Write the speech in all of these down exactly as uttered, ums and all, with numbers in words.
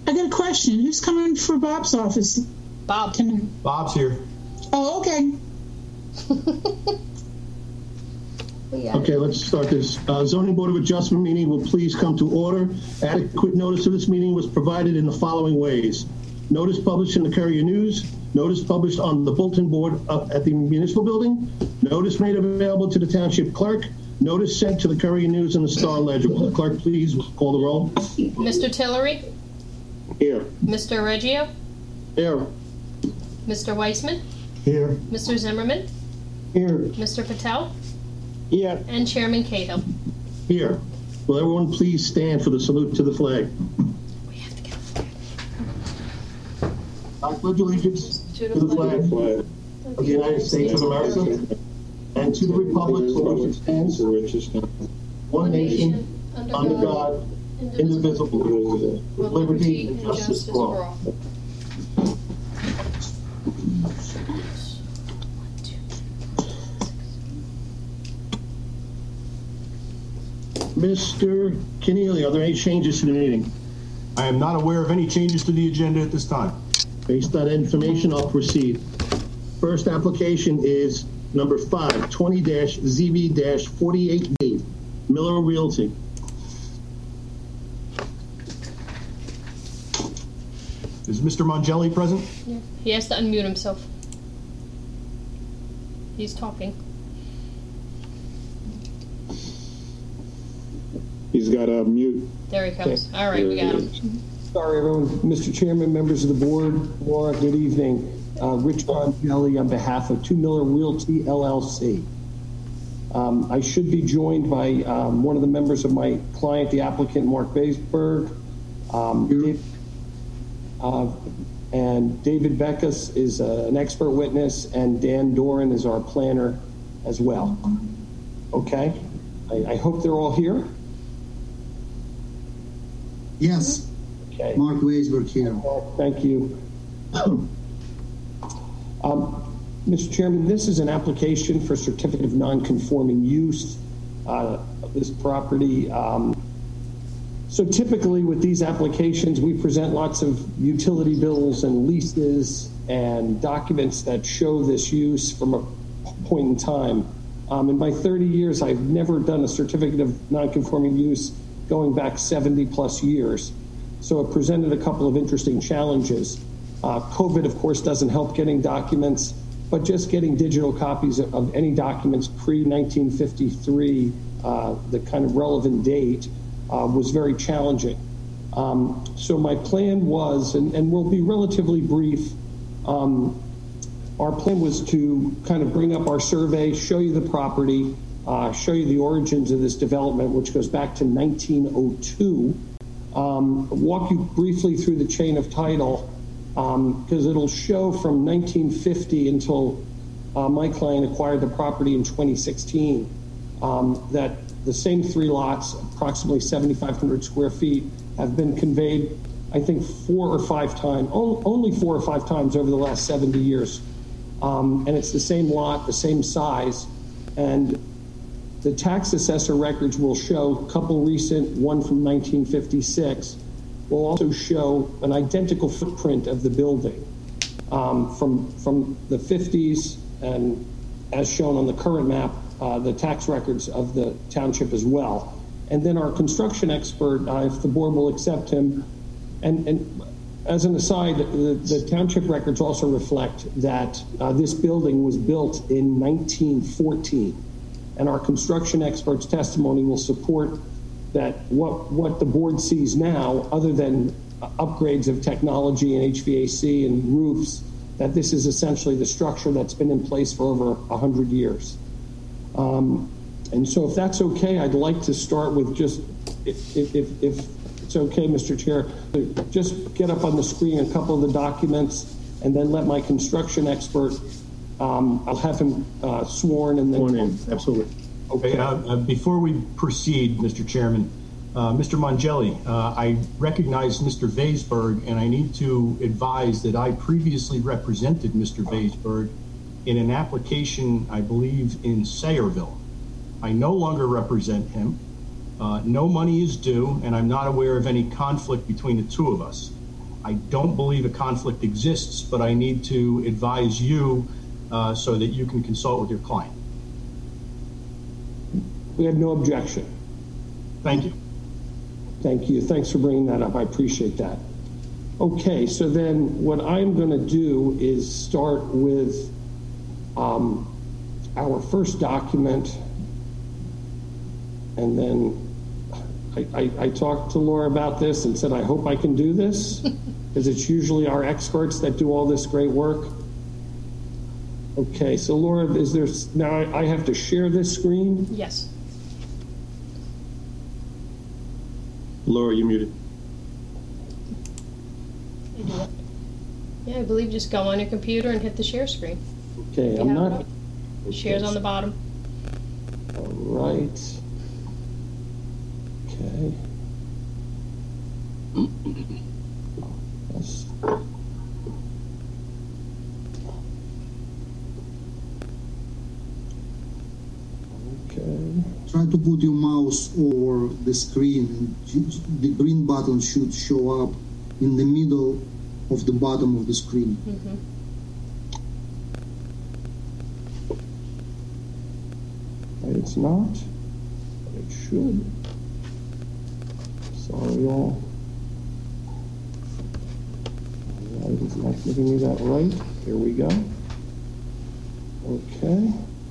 I got a question. Who's coming for Bob's office? Bob. Tonight? Bob's here. Oh, okay. Okay, let's start this. Uh, Zoning Board of Adjustment meeting will please come to order. Adequate notice of this meeting was provided in the following ways. Notice published in the Courier News. Notice published on the bulletin board up at the municipal building. Notice made available to the township clerk. Notice sent to the Courier News and the Star Ledger. Will the clerk please call the roll? Mister Tillery? Here. Mister Reggio? Here. Mister Weissman? Here. Mister Zimmerman? Here. Mister Patel? Here. And Chairman Cahill. Here. Will everyone please stand for the salute to the flag? We have to get a flag. I pledge allegiance to the flag, flag of the United States of America and to the republic for which it stands, one nation, under God, indivisible, with liberty and justice for all. Mister Keneally, are there any changes to the meeting? I am not aware of any changes to the agenda at this time. Based on that information, I'll proceed. First application is number five, twenty Z V forty-eight B, Miller Realty. Is Mister Mongelli present? Yeah. He has to unmute himself. He's talking. He's got a mute. There he comes. All right, we got him. Sorry, everyone. Mister Chairman, members of the board, Laura, good evening. Uh, Rich Mongelli on behalf of Two Miller Realty, L L C. Um, I should be joined by um, one of the members of my client, the applicant, Mark Baisberg. Um, Dave, uh, and David Beckus is uh, an expert witness, and Dan Doran is our planner as well. Okay? I, I hope they're all here. Yes. Okay. Mark Weisberg here. Thank you. um, Mister Chairman, this is an application for certificate of non-conforming use uh, of this property. Um, so typically with these applications, we present lots of utility bills and leases and documents that show this use from a point in time. Um, in my thirty years, I've never done a certificate of non-conforming use going back seventy plus years. So it presented a couple of interesting challenges. Uh, COVID, of course, doesn't help getting documents, but just getting digital copies of, of any documents pre nineteen fifty-three, uh, the kind of relevant date, uh, was very challenging. Um, so my plan was, and, and we'll be relatively brief, um, our plan was to kind of bring up our survey, show you the property, Uh, show you the origins of this development, which goes back to nineteen oh two. Um, walk you briefly through the chain of title, because um, it'll show from nineteen fifty until uh, my client acquired the property in twenty sixteen, um, that the same three lots, approximately seventy-five hundred square feet, have been conveyed, I think, four or five times, only four or five times over the last seventy years. Um, and it's the same lot, the same size, and the tax assessor records will show a couple recent, one from nineteen fifty-six, will also show an identical footprint of the building um, from, from the fifties, and as shown on the current map, uh, the tax records of the township as well. And then our construction expert, uh, if the board will accept him, and, and as an aside, the, the township records also reflect that uh, this building was built in nineteen fourteen. And our construction expert's testimony will support that what, what the board sees now, other than upgrades of technology and H V A C and roofs, that this is essentially the structure that's been in place for over one hundred years. Um, and so if that's okay, I'd like to start with just, if, if, if, if it's okay, Mister Chair, just get up on the screen a couple of the documents and then let my construction expert, Um, I'll have him uh, sworn and then Sworn in, absolutely. Okay. Uh, uh, before we proceed, Mister Chairman, uh, Mister Mongelli, uh, I recognize Mister Weisberg, and I need to advise that I previously represented Mister Weisberg in an application, I believe, in Sayreville. I no longer represent him. Uh, no money is due, and I'm not aware of any conflict between the two of us. I don't believe a conflict exists, but I need to advise you uh, so that you can consult with your client. We have no objection. Thank you. Thank you. Thanks for bringing that up. I appreciate that. Okay, so then what I'm going to do is start with um, our first document, and then I, I, I talked to Laura about this and said, I hope I can do this, because it's usually our experts that do all this great work. Okay, so Laura, is there, now I, I have to share this screen? Yes. Laura, you're muted. I do it. Yeah, I believe just go on your computer and hit the share screen. Okay, You I'm have not. it? Shares on the bottom. All right. Okay. Yes. Okay. Try to put your mouse over the screen, and ju- the green button should show up in the middle of the bottom of the screen. Mm-hmm. It's not, but it should. Sorry, all. All right, it's not giving me that right. Here we go. Okay.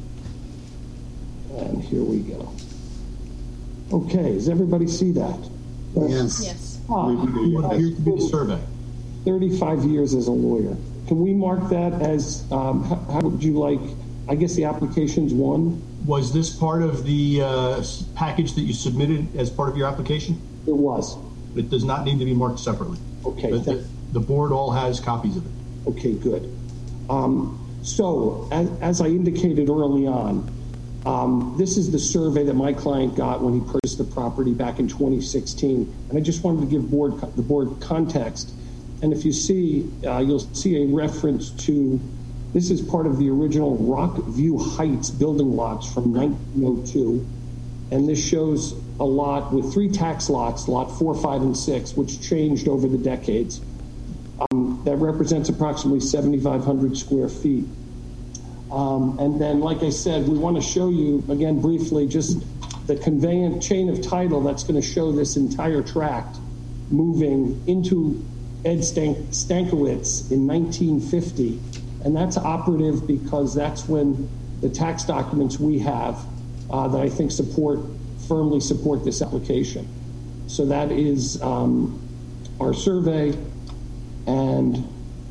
And here we go. Okay, does everybody see that? Yes. Yes. Ah, What appears to be the survey. thirty-five years as a lawyer. Can we mark that as, um, how, how would you like, I guess the application's one? Was this part of the uh, s- package that you submitted as part of your application? It was. It does not need to be marked separately. Okay, The, thank- the, the board all has copies of it. Okay, good. Um, so, as, as I indicated early on, um, this is the survey that my client got when he purchased the property back in twenty sixteen. And I just wanted to give board, the board context. And if you see, uh, you'll see a reference to, this is part of the original Rockview Heights building lots from nineteen oh two. And this shows a lot with three tax lots, lot four, five, and six, which changed over the decades. Um, that represents approximately seventy-five hundred square feet. Um, and then, like I said, we want to show you, again, briefly, just the conveyance chain of title that's going to show this entire tract moving into Ed Stank- Stankiewicz in nineteen fifty. And that's operative because that's when the tax documents we have uh, that I think support, firmly support this application. So that is um, our survey. And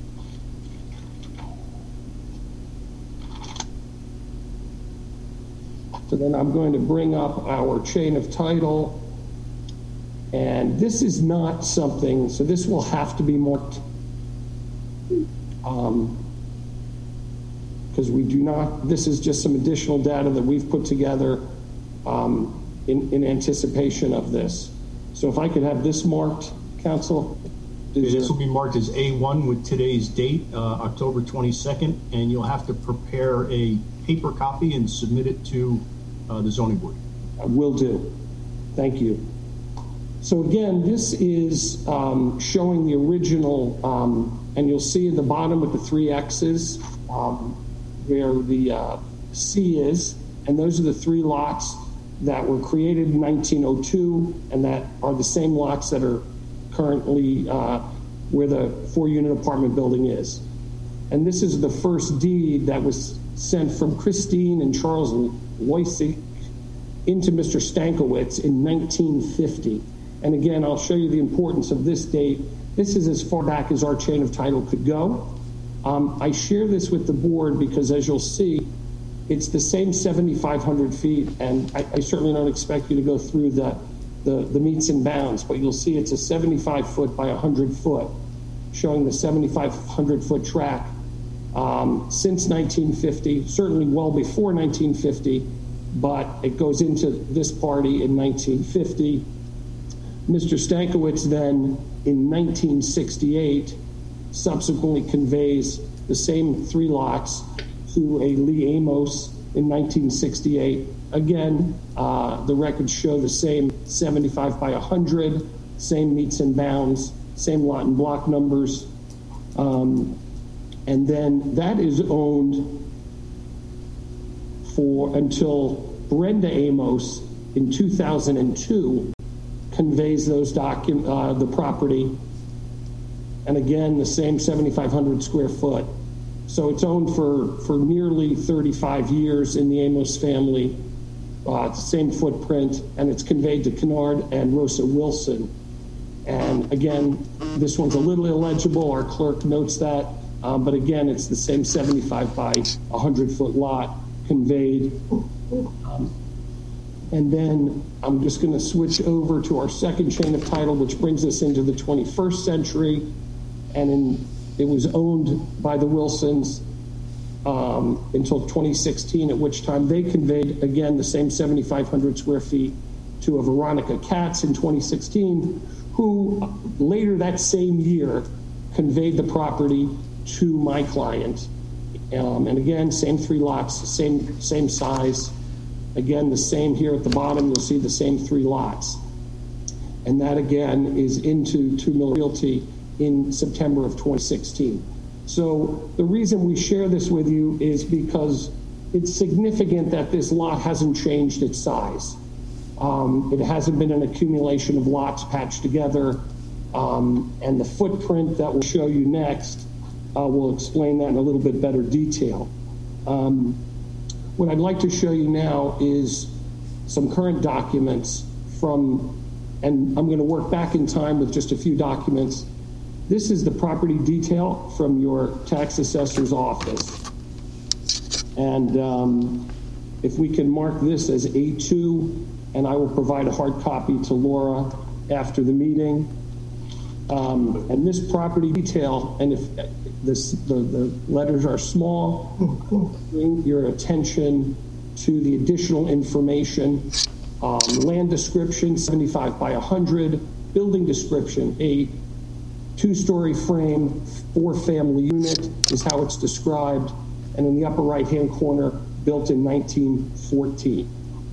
so then I'm going to bring up our chain of title. And this is not something, so this will have to be marked um, because we do not, this is just some additional data that we've put together um, in, in anticipation of this. So if I could have this marked, Council. This will be marked as A one with today's date, uh, October twenty-second, and you'll have to prepare a paper copy and submit it to uh, the zoning board. I will do. Thank you. So again, this is um, showing the original, um, and you'll see at the bottom with the three X's um, where the uh, C is, and those are the three lots that were created in nineteen oh two, and that are the same lots that are currently uh, where the four-unit apartment building is. And this is the first deed that was sent from Christine and Charles Loisik into Mister Stankiewicz in nineteen fifty. And again, I'll show you the importance of this date. This is as far back as our chain of title could go. Um, I share this with the board because, as you'll see, it's the same seventy-five hundred feet, and I, I certainly don't expect you to go through the, the, the meets and bounds, but you'll see it's a seventy-five foot by one hundred foot, showing the seventy-five hundred foot track um, since nineteen fifty, certainly well before nineteen fifty, but it goes into this party in nineteen fifty. Mister Stankiewicz then, in nineteen sixty-eight, subsequently conveys the same three lots to a Lee Amos in nineteen sixty-eight. Again, uh, the records show the same seventy-five by one hundred, same meets and bounds, same lot and block numbers. Um, and then that is owned for until Brenda Amos in two thousand two conveys those docu- uh, the property. And again, the same seventy-five hundred square foot. So it's owned for, for nearly thirty-five years in the Amos family. Uh, it's the same footprint, and it's conveyed to Kennard and Rosa Wilson. And again, this one's a little illegible. Our clerk notes that. Um, but again, it's the same seventy-five by one hundred foot lot conveyed. Um, and then I'm just going to switch over to our second chain of title, which brings us into the twenty-first century. And in, it was owned by the Wilsons um, until twenty sixteen, at which time they conveyed, again, the same seventy-five hundred square feet to a Veronica Katz in twenty sixteen, who later that same year conveyed the property to my client. Um, and again, same three lots, same, same size. Again, the same here at the bottom, you'll see the same three lots. And that again is into Two Mill Realty in September of twenty sixteen. So the reason we share this with you is because it's significant that this lot hasn't changed its size. Um, it hasn't been an accumulation of lots patched together. Um, and the footprint that we'll show you next uh, will explain that in a little bit better detail. Um, what I'd like to show you now is some current documents from, and I'm going to work back in time with just a few documents. This is the property detail from your tax assessor's office. And um, if we can mark this as A two, and I will provide a hard copy to Laura after the meeting. Um, and this property detail, and if this, the, the letters are small, bring your attention to the additional information. Um, land description, seventy-five by one hundred. Building description, a two-story frame, four-family unit is how it's described. And in the upper right-hand corner, built in nineteen fourteen.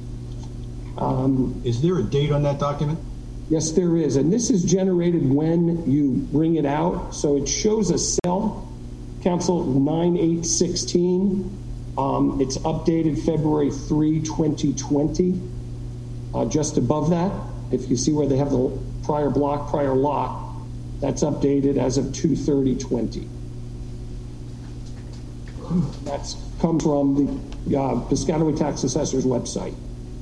Um, is there a date on that document? Yes, there is. And this is generated when you bring it out. So it shows a sale, Council nine eight sixteen. Um, it's updated February third, twenty twenty. Uh, just above that, if you see where they have the prior block, prior lot, that's updated as of two thirty twenty. That's come from the uh, Piscataway Tax Assessor's website.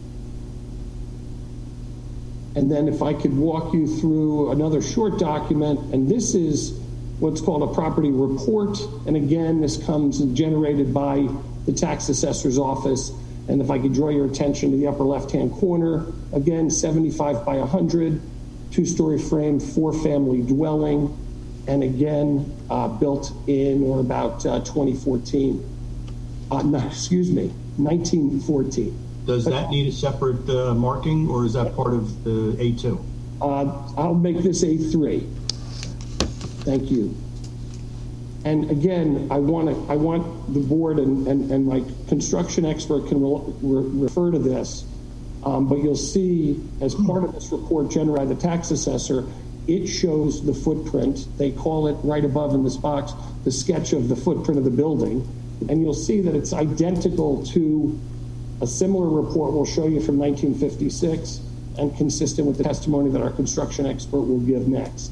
And then if I could walk you through another short document, and this is what's called a property report. And again, this comes generated by the tax assessor's office. And if I could draw your attention to the upper left-hand corner, again, seventy-five by one hundred, two-story frame, four-family dwelling, and again, uh, built in or about uh, twenty fourteen. Uh, no, excuse me, nineteen fourteen. Does that need a separate uh, marking, or is that part of the A two? Uh, I'll make this A three. Thank you. And again, I want to, I want the board and, and, and my construction expert can re re refer to this, um, but you'll see as part of this report generated by the tax assessor, it shows the footprint. They call it right above in this box, the sketch of the footprint of the building. And you'll see that it's identical to a similar report we'll show you from nineteen fifty-six and consistent with the testimony that our construction expert will give next.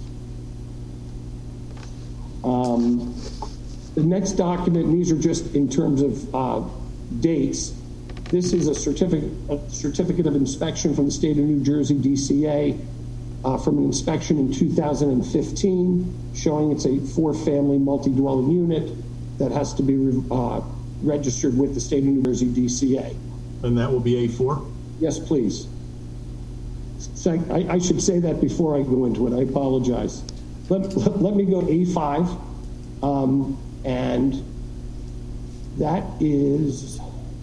Um, the next document, and these are just in terms of uh, dates. This is a certificate, a certificate of inspection from the state of New Jersey, D C A, uh, from an inspection in two thousand fifteen, showing it's a four-family multi-dwelling unit that has to be uh, registered with the state of New Jersey, D C A. And that will be A four? Yes, please. So I, I should say that before I go into it. I apologize. Let, let, let me go to A five. Um, and that is,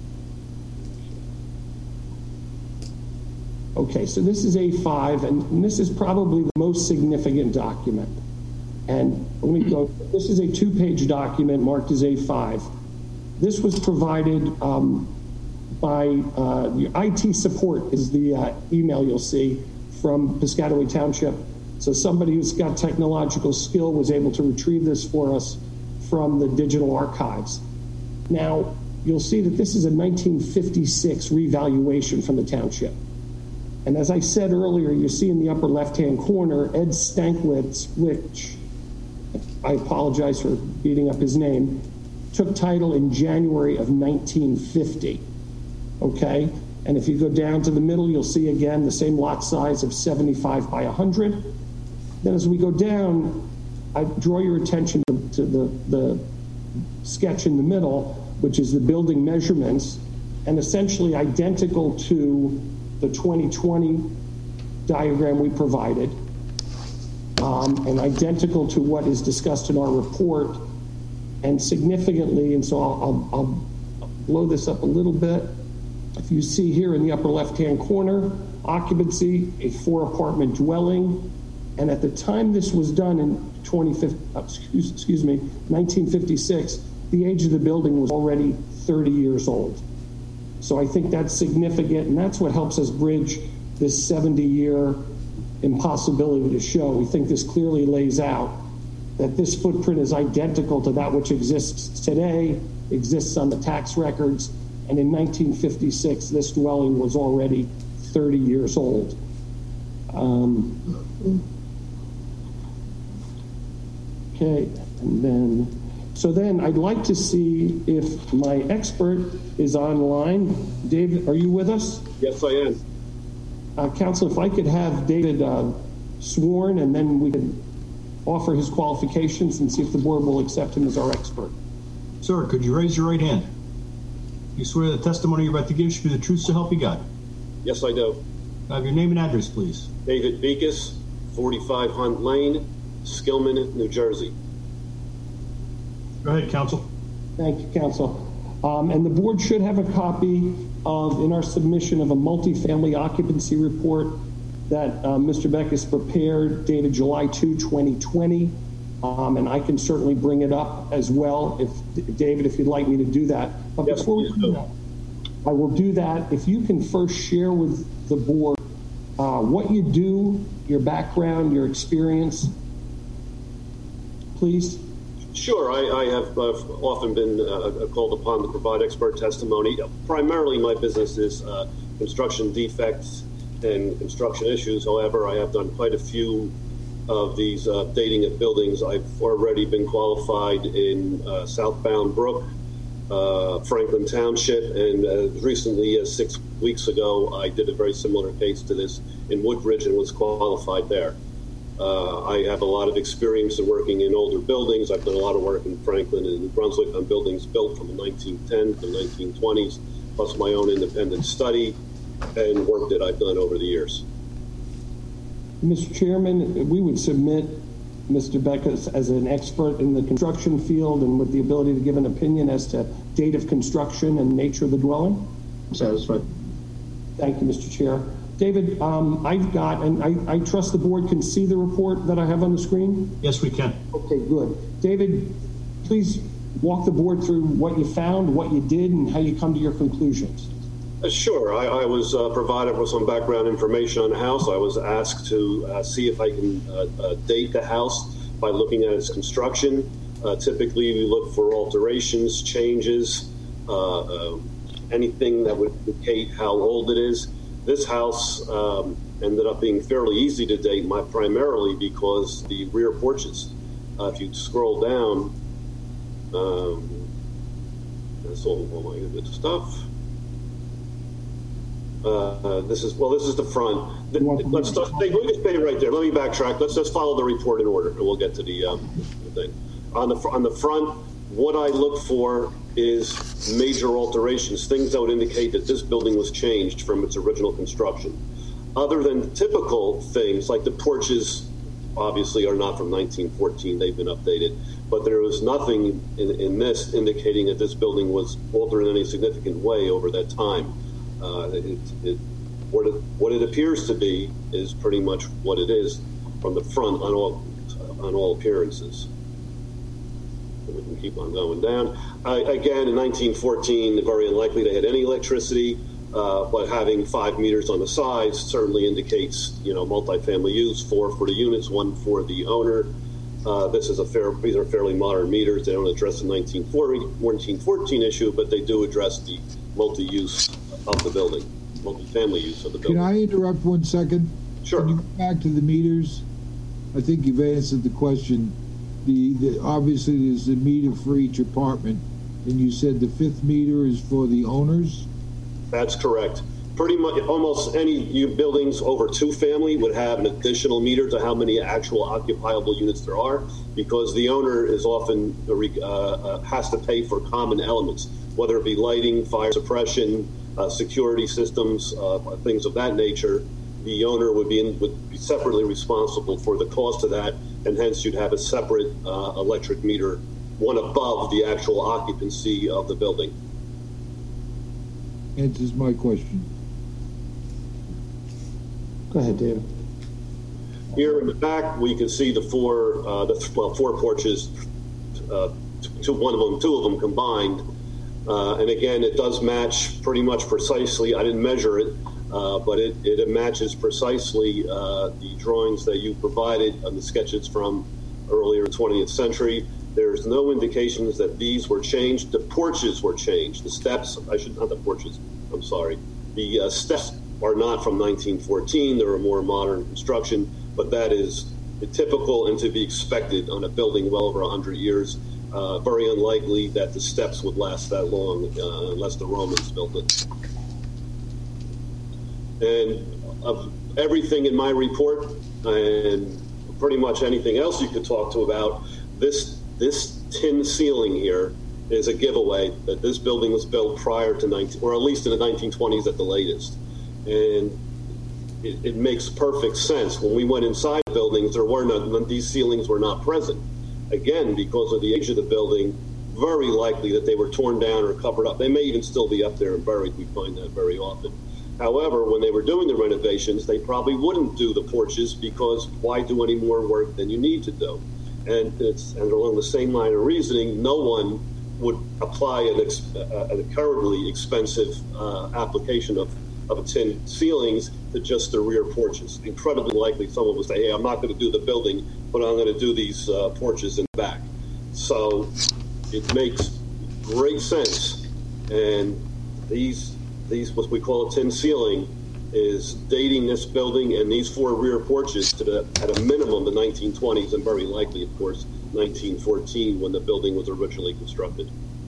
okay, so this is A five, and, and this is probably the most significant document. And let me go, this is a two-page document marked as A five. This was provided um, by uh, I T support is the uh, email you'll see from Piscataway Township, So somebody who's got technological skill was able to retrieve this for us from the digital archives. Now, you'll see that this is a nineteen fifty-six revaluation from the township. And as I said earlier, you see in the upper left-hand corner, Ed Stankwitz, which I apologize for beating up his name, took title in January of nineteen fifty, okay? And if you go down to the middle, you'll see again the same lot size of seventy-five by one hundred. Then as we go down, I draw your attention to, to the, the sketch in the middle, which is the building measurements, and essentially identical to the twenty twenty diagram we provided, um, and identical to what is discussed in our report, and significantly, and so I'll, I'll, I'll blow this up a little bit. If you see here in the upper left-hand corner, occupancy, a four-apartment dwelling, and at the time this was done in twenty fifty, excuse, excuse me, nineteen fifty-six, the age of the building was already thirty years old. So I think that's significant, and that's what helps us bridge this seventy-year impossibility to show. We think this clearly lays out that this footprint is identical to that which exists today, exists on the tax records, and in nineteen fifty-six, this dwelling was already thirty years old. Um, okay, and then, so then I'd like to see if my expert is online. David, are you with us? Yes, I am. Uh, Counsel, if I could have David uh, sworn, and then we could offer his qualifications and see if the board will accept him as our expert. Sir, could you raise your right hand? You swear the testimony you're about to give should be the truth so help you God? Yes, I do. I have your name and address, please. David Beekes, forty-five Hunt Lane, Skillman, New Jersey. Go ahead, counsel. Thank you, counsel. Um, and the board should have a copy of, in our submission, of a multifamily occupancy report that uh, Mister Beekes prepared, dated July second, twenty twenty. Um, and I can certainly bring it up as well, if David, if you'd like me to do that. But yes, before we do that, I will do that. If you can first share with the board uh, what you do, your background, your experience, please. Sure. I, I have uh, often been uh, called upon to provide expert testimony. Primarily, my business is uh, construction defects and construction issues. However, I have done quite a few of these uh, dating of buildings. I've already been qualified in uh, southbound Brook, uh, Franklin Township, and uh, recently, uh, six weeks ago, I did a very similar case to this in Woodbridge and was qualified there. Uh, I have a lot of experience in working in older buildings. I've done a lot of work in Franklin and New Brunswick on buildings built from the nineteen tens to nineteen twenties, plus my own independent study and work that I've done over the years. Mister Chairman, we would submit Mister Beekes as an expert in the construction field and with the ability to give an opinion as to date of construction and nature of the dwelling. I'm satisfied. Thank you, Mister Chair. David, um, I've got, and I, I trust the board can see the report that I have on the screen? Yes, we can. Okay, good. David, please walk the board through what you found, what you did, and how you come to your conclusions. Uh, sure. I, I was uh, provided with some background information on the house. I was asked to uh, see if I can uh, uh, date the house by looking at its construction. Uh, typically, we look for alterations, changes, uh, uh, anything that would indicate how old it is. This house um, ended up being fairly easy to date, my, primarily because the rear porches. Uh, if you scroll down, um, that's all, all my good stuff. Uh, this is, well, this is the front. The, let's start, we can stay right there. Let me backtrack. Let's just follow the report in order, and we'll get to the, um, the thing. On the, on the front, what I look for is major alterations, things that would indicate that this building was changed from its original construction. Other than typical things, like the porches obviously are not from nineteen fourteen, they've been updated, but there was nothing in, in this indicating that this building was altered in any significant way over that time. Uh, it, it, what, it, what it appears to be is pretty much what it is from the front on all, on all appearances. We can keep on going down. Uh, again, in nineteen fourteen, very unlikely they had any electricity. Uh, but having five meters on the sides certainly indicates, you know, multifamily use, four for the units, one for the owner. Uh, this is a fair, these are fairly modern meters. They don't address the nineteen fourteen issue, but they do address the multi-use of the building, multifamily use of the building. Can I interrupt one second? Sure. Can you go back to the meters? I think you've answered the question. The, the obviously there's a meter for each apartment, and you said the fifth meter is for the owners? That's correct. Pretty much almost any buildings over two family would have an additional meter to how many actual occupiable units there are, because the owner is often uh, uh, has to pay for common elements, whether it be lighting, fire suppression, uh, security systems, uh, things of that nature. The owner would be in, would be separately responsible for the cost of that, and hence you'd have a separate uh, electric meter, one above the actual occupancy of the building. Answers my question. Go ahead, David. Here in the back, we can see the four, uh, the well, four porches, uh, two, one of them, two of them combined, uh, and again, it does match pretty much precisely. I didn't measure it, uh, but it, it matches precisely uh, the drawings that you provided on the sketches from earlier twentieth century. There's no indications that these were changed. The porches were changed. The steps, I should not the porches. I'm sorry. The uh, steps are not from nineteen fourteen. They're a more modern construction, but that is typical and to be expected on a building well over one hundred years. Uh, very unlikely that the steps would last that long uh, unless the Romans built it. And of everything in my report and pretty much anything else you could talk to about, this this tin ceiling here is a giveaway that this building was built prior to nineteen, or at least in the nineteen twenties at the latest. And it, it makes perfect sense. When we went inside buildings, there were none, these ceilings were not present. Again, because of the age of the building, very likely that they were torn down or covered up. They may even still be up there and buried. We find that very often. However, when they were doing the renovations, they probably wouldn't do the porches because why do any more work than you need to do? And it's and along the same line of reasoning, no one would apply an, ex, uh, a currently expensive uh, application of, of tin ceilings to just the rear porches. Incredibly likely someone would say, hey, I'm not going to do the building, but I'm going to do these uh, porches in the back. So it makes great sense. And these, these what we call a tin ceiling, is dating this building and these four rear porches to the, at a minimum, the nineteen twenties, and very likely, of course, nineteen fourteen, when the building was originally constructed.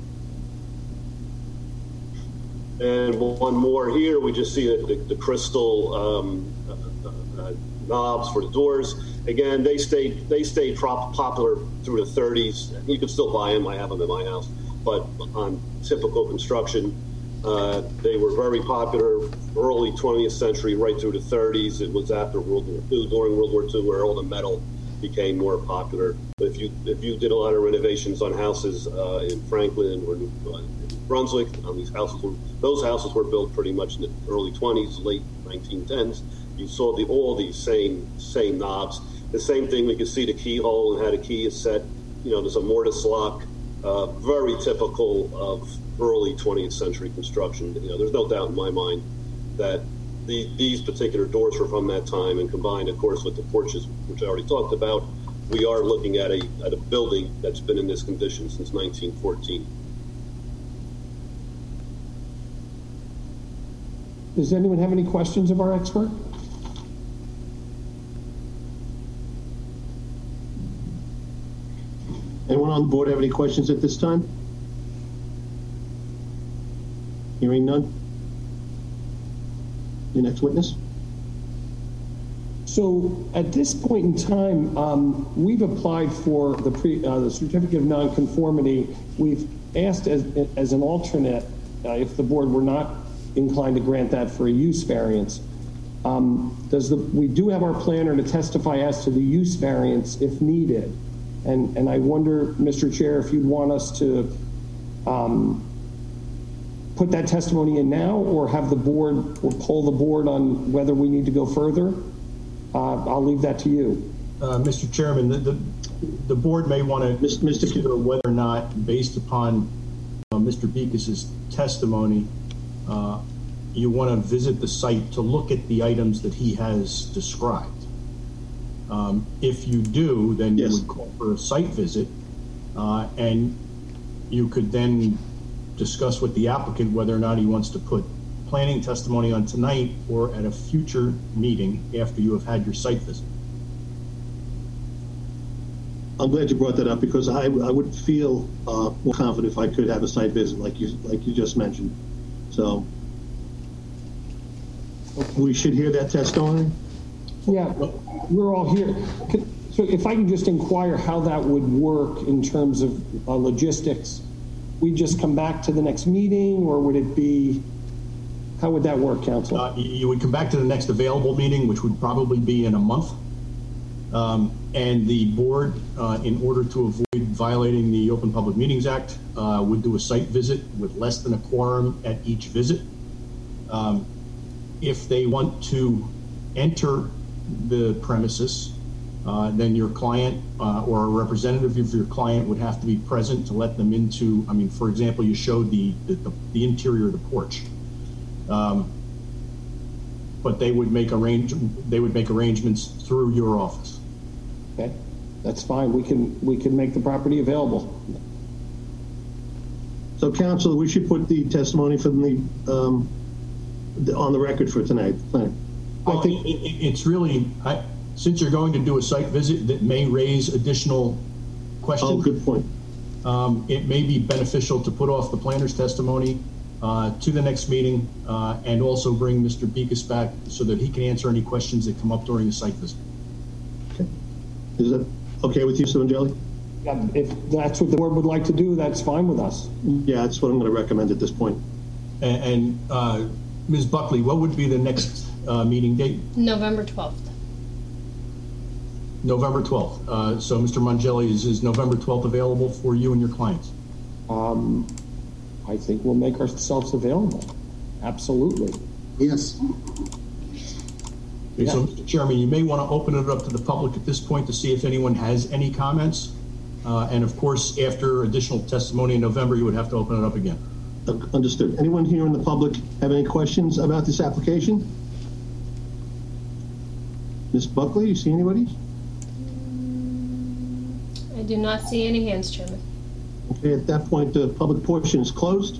And one more here, we just see the, the, the crystal um, uh, uh, knobs for the doors. Again, they stayed they stayed prop, popular through the thirties. You can still buy them. I have them in my house. But on typical construction, uh, they were very popular early twentieth century, right through the thirties. It was after World War Two, during World War Two, where all the metal became more popular. But if you if you did a lot of renovations on houses uh, in Franklin or New, uh, Brunswick, on these houses, were, those houses were built pretty much in the early twenties, late nineteen tens. You saw the all these same same knobs. The same thing, we could see the keyhole and how the key is set. You know, there's a mortise lock, uh, very typical of early twentieth century construction. You know, there's no doubt in my mind that the, these particular doors were from that time, and combined, of course, with the porches, which I already talked about, we are looking at a at a building that's been in this condition since nineteen fourteen. Does anyone have any questions of our expert? Anyone on the board have any questions at this time? Hearing none. Your next witness. So at this point in time, um, we've applied for the, pre, uh, the certificate of nonconformity. We've asked as, as an alternate uh, if the board were not inclined to grant that for a use variance. Um, does the, we do have our planner to testify as to the use variance if needed. And, and I wonder, Mister Chair, if you'd want us to um, put that testimony in now, or have the board, or poll the board on whether we need to go further. Uh, I'll leave that to you. Uh, Mister Chairman, the, the, the board may want to Mister consider whether or not, based upon uh, Mister Beekas's testimony, uh, you want to visit the site to look at the items that he has described. Um, if you do, then you Yes. would call for a site visit, uh, and you could then discuss with the applicant whether or not he wants to put planning testimony on tonight or at a future meeting after you have had your site visit. I'm glad you brought that up because I, I would feel uh, more confident if I could have a site visit like you like you just mentioned. So we should hear that testimony. Yeah, we're all here. So if I can just inquire how that would work in terms of uh, logistics, we just come back to the next meeting, or would it be, how would that work, Council? Uh, you you would come back to the next available meeting, which would probably be in a month. Um, and the board, uh, in order to avoid violating the Open Public Meetings Act, uh, would do a site visit with less than a quorum at each visit. Um, if they want to enter the premises, uh, then your client uh, or a representative of your client would have to be present to let them into, I mean, for example, you showed the, the, the interior of the porch. Um, but they would make arrange, they would make arrangements through your office. Okay, that's fine. We can we can make the property available. So, Council, we should put the testimony from the, um, the on the record for tonight. Well, I think it, it, it's really, I, since you're going to do a site visit that may raise additional questions. Oh, good point. Um, it may be beneficial to put off the planner's testimony uh, to the next meeting uh, and also bring Mister Beekes back so that he can answer any questions that come up during the site visit. Okay. Is that okay with you, Sir Angeli? Yeah, if that's what the board would like to do, that's fine with us. Yeah, that's what I'm going to recommend at this point. And, and uh, Miz Buckley, what would be the next uh, meeting date? November twelfth. November twelfth. Uh, so, Mister Mongelli, is, is November twelfth available for you and your clients? Um, I think we'll make ourselves available. Absolutely. Yes. Okay, so, Mister Chairman, you may want to open it up to the public at this point to see if anyone has any comments. Uh, and, of course, after additional testimony in November, you would have to open it up again. Uh, Understood. Anyone here in the public have any questions about this application? Miz Buckley, you see anybody? I do not see any hands, Chairman. Okay, at that point, the public portion is closed.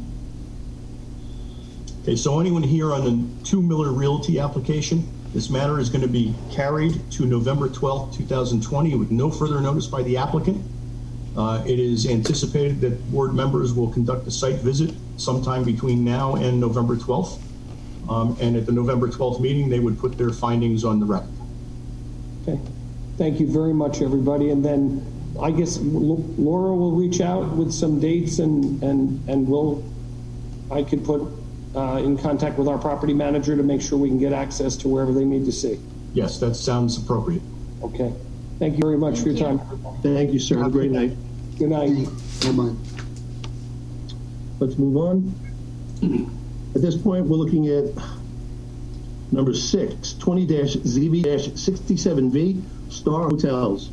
Okay, so anyone here on the two Miller Realty application, this matter is going to be carried to November twelfth, two thousand twenty with no further notice by the applicant. Uh, it is anticipated that board members will conduct a site visit sometime between now and November twelfth. Um, and at the November twelfth meeting, they would put their findings on the record. Okay. Thank you very much, everybody. And then I guess Laura will reach out with some dates, and and and we'll I could put uh, in contact with our property manager to make sure we can get access to wherever they need to see. Yes, that sounds appropriate. Okay. Thank you very much for your time. Thank you, sir. Have a great night. Good night. Bye-bye. Let's move on. At this point, we're looking at number six, twenty Z B sixty-seven V, Star Hotels.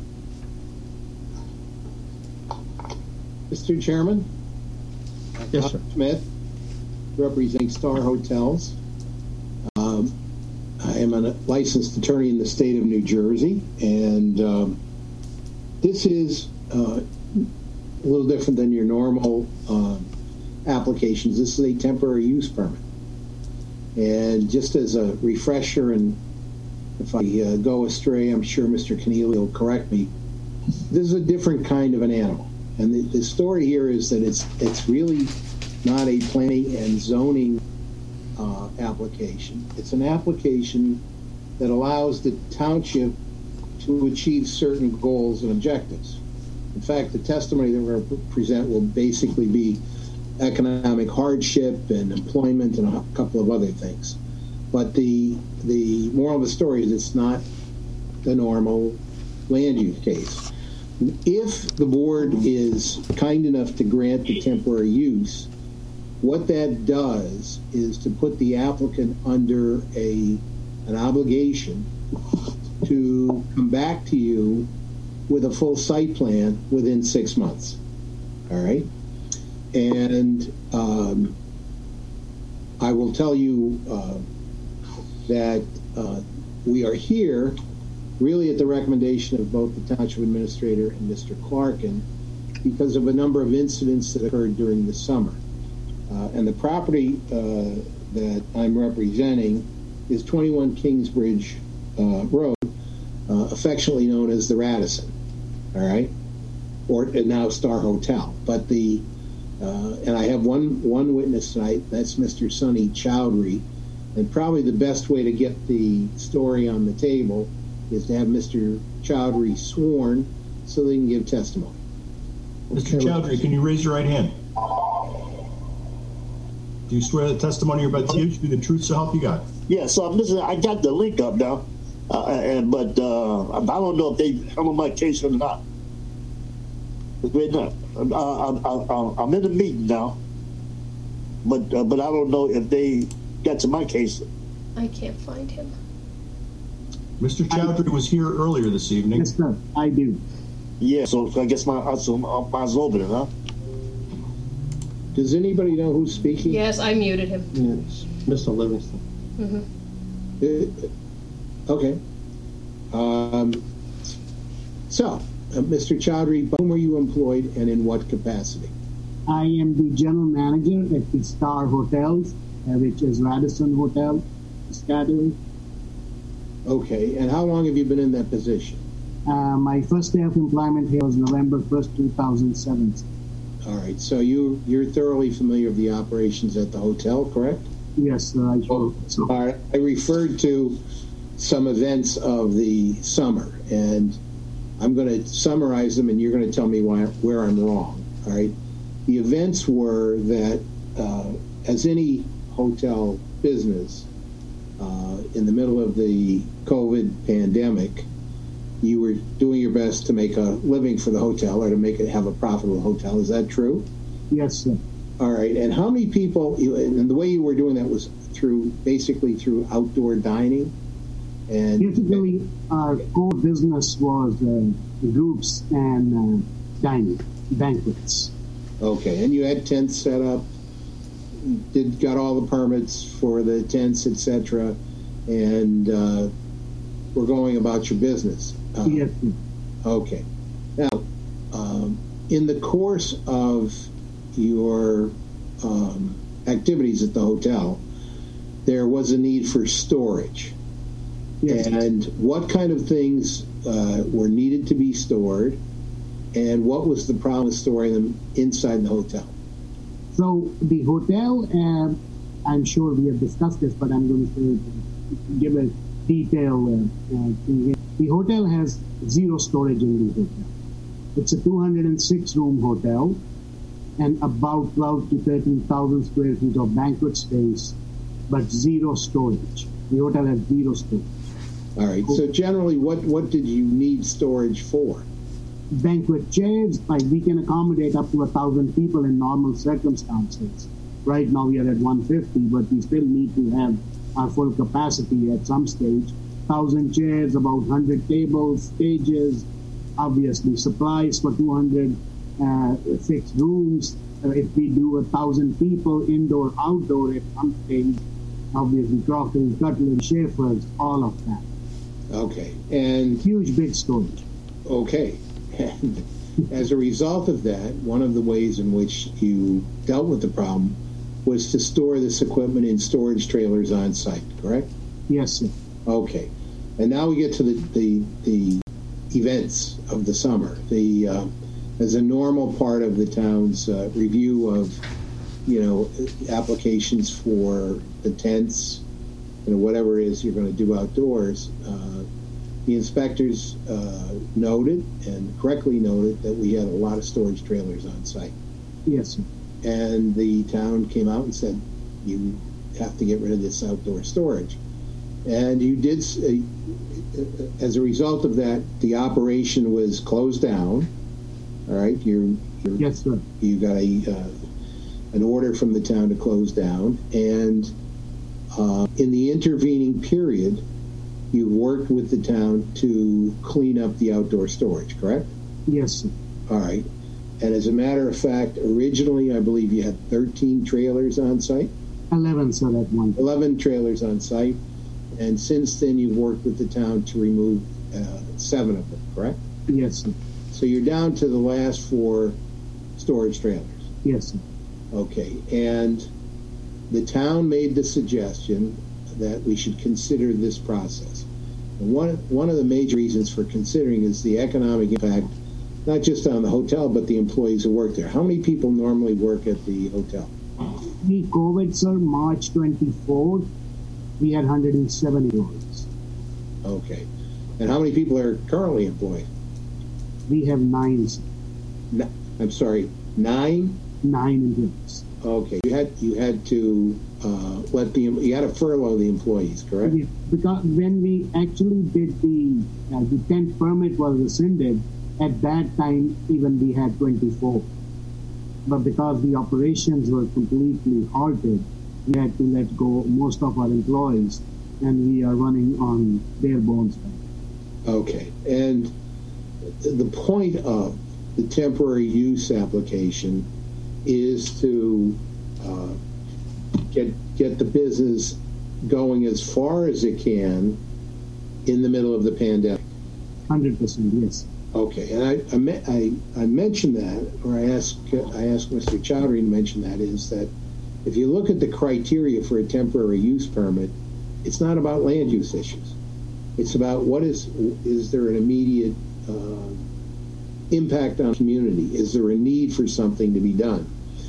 Mister Chairman? Yes, sir. Smith, representing Star Hotels. Um, I am a licensed attorney in the state of New Jersey, and um, this is uh, a little different than your normal uh, applications. This is a temporary use permit. And just as a refresher, and if I uh, go astray, I'm sure Mister Keneally will correct me, this is a different kind of an animal. And the, the story here is that it's it's really not a planning and zoning uh, application. It's an application that allows the township to achieve certain goals and objectives. In fact, the testimony that we're going to present will basically be economic hardship and employment and a couple of other things. But the the moral of the story is it's not the normal land use case. If the board is kind enough to grant the temporary use, what that does is to put the applicant under a an obligation to come back to you with a full site plan within six months. All right? And um, I will tell you uh, that uh, we are here really at the recommendation of both the Township Administrator and Mister Clarkin because of a number of incidents that occurred during the summer. Uh, and the property uh, that I'm representing is twenty-one Kingsbridge uh, Road, uh, affectionately known as the Radisson, all right? Or now Star Hotel. But the, uh, and I have one, one witness tonight, that's Mister Sonny Chowdhury. And probably the best way to get the story on the table is to have Mister Chowdhury sworn so they can give testimony. Mister Chowdhury, can you raise your right hand? Do you swear the testimony you're about to give should be the truth, so help you God? Yeah, so listen, I got the link up now, uh, and but uh, I don't know if they handle my case or not. Right now, uh, I'm, I'm, I'm in the meeting now, but uh, but I don't know if they got to my case. I can't find him. Mister Chowdhury was here earlier this evening. Yes, sir. I do. Yeah, so I guess my so mine's over there, huh? Does anybody know who's speaking? Yes, I muted him. Yes, Mister Livingston. Mm-hmm. Uh, okay. Um, so, uh, Mister Chowdhury, by whom were you employed and in what capacity? I am the general manager at the Star Hotels, uh, which is Radisson Hotel, Piscataway. Okay, and how long have you been in that position? Uh, my first day of employment here was November first, two thousand seven. All right, so you, you're thoroughly familiar with the operations at the hotel, correct? Yes, sir, I sure. So. All right, I referred to some events of the summer, and I'm going to summarize them, and you're going to tell me why, where I'm wrong, all right? The events were that, uh, as any hotel business, uh, in the middle of the COVID pandemic, you were doing your best to make a living for the hotel or to make it have a profitable hotel. Is that true? Yes, sir. All right. And how many people, and the way you were doing that was through, basically through outdoor dining? And basically, our core business was uh, groups and uh, dining, banquets. Okay. And you had tents set up, did got all the permits for the tents, et cetera, and uh, were going about your business. Uh, yes. Okay. Now, um, in the course of your um, activities at the hotel, there was a need for storage. Yes. And what kind of things uh, were needed to be stored, and what was the problem with storing them inside the hotel? So the hotel, uh, I'm sure we have discussed this, but I'm going to give a detail. Uh, uh, thing here. The hotel has zero storage in the hotel. It's a two hundred six room hotel and about twelve to thirteen thousand square feet of banquet space, but zero storage. The hotel has zero storage. All right. So generally, what, what did you need storage for? Banquet chairs, like we can accommodate up to a thousand people in normal circumstances. Right now we are at one hundred fifty, but we still need to have our full capacity at some stage. Thousand chairs, about one hundred tables, stages, obviously supplies for two hundred uh, six rooms. Uh, if we do a thousand people, indoor, outdoor, at some stage, obviously crockery, cutlery, chauffeurs, all of that. Okay, and huge big storage. Okay. And as a result of that, one of the ways in which you dealt with the problem was to store this equipment in storage trailers on site, correct? Yes, sir. Okay. And now we get to the, the, the events of the summer. The uh, as a normal part of the town's uh, review of, you know, applications for the tents, you know, whatever it is you're going to do outdoors, uh, the inspectors uh, noted, and correctly noted, that we had a lot of storage trailers on site. Yes, sir. And the town came out and said, you have to get rid of this outdoor storage. And you did, uh, as a result of that, the operation was closed down. All right? You're, you're, yes, sir. You got a, uh, an order from the town to close down. And uh, in the intervening period, you worked with the town to clean up the outdoor storage, correct? Yes, sir. All right. And as a matter of fact, originally, I believe you had thirteen trailers on site? eleven, sir, at one. eleven trailers on site. And since then, you've worked with the town to remove uh, seven of them, correct? Yes, sir. So you're down to the last four storage trailers? Yes, sir. Okay. And the town made the suggestion that we should consider this process. And one, one of the major reasons for considering is the economic impact, not just on the hotel, but the employees who work there. How many people normally work at the hotel? The COVID, sir, March twenty-fourth, we had one hundred seven employees. Okay. And how many people are currently employed? We have nine, sir. No, I'm sorry, nine? Nine employees. Okay. You had you had to uh, let the you had to furlough the employees, correct? Yeah, because when we actually did the uh, the tent permit was rescinded, at that time even we had twenty-four. But because the operations were completely halted, we had to let go most of our employees, and we are running on bare bones. Okay. And the point of the temporary use application is to uh, get get the business going as far as it can in the middle of the pandemic. one hundred percent, yes. Okay, and I I, me- I I mentioned that, or I asked I asked Mister Chowdhury to mention that, is that if you look at the criteria for a temporary use permit, it's not about land use issues. It's about what is is there an immediate uh, impact on the community? Is there a need for something to be done?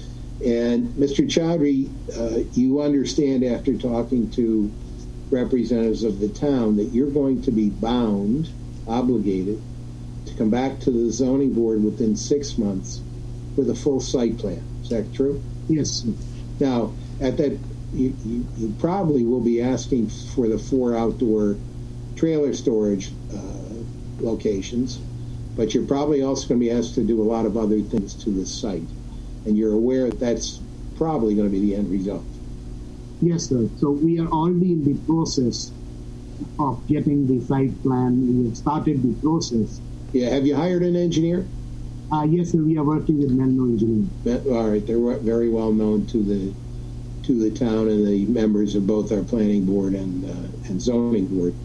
And Mister Chowdhury, uh, you understand after talking to representatives of the town that you're going to be bound, obligated, to come back to the zoning board within six months with a full site plan. Is that true? Yes, sir. Now, at that, you, you, you probably will be asking for the four outdoor trailer storage uh, locations, but you're probably also going to be asked to do a lot of other things to the site. And you're aware that that's probably going to be the end result. Yes, sir. So we are already in the process of getting the site plan. We have started the process. Yeah. Have you hired an engineer? Uh, yes, sir. We are working with Menlo Engineering. All right. They're very well known to the to the town and the members of both our planning board and uh, and zoning board.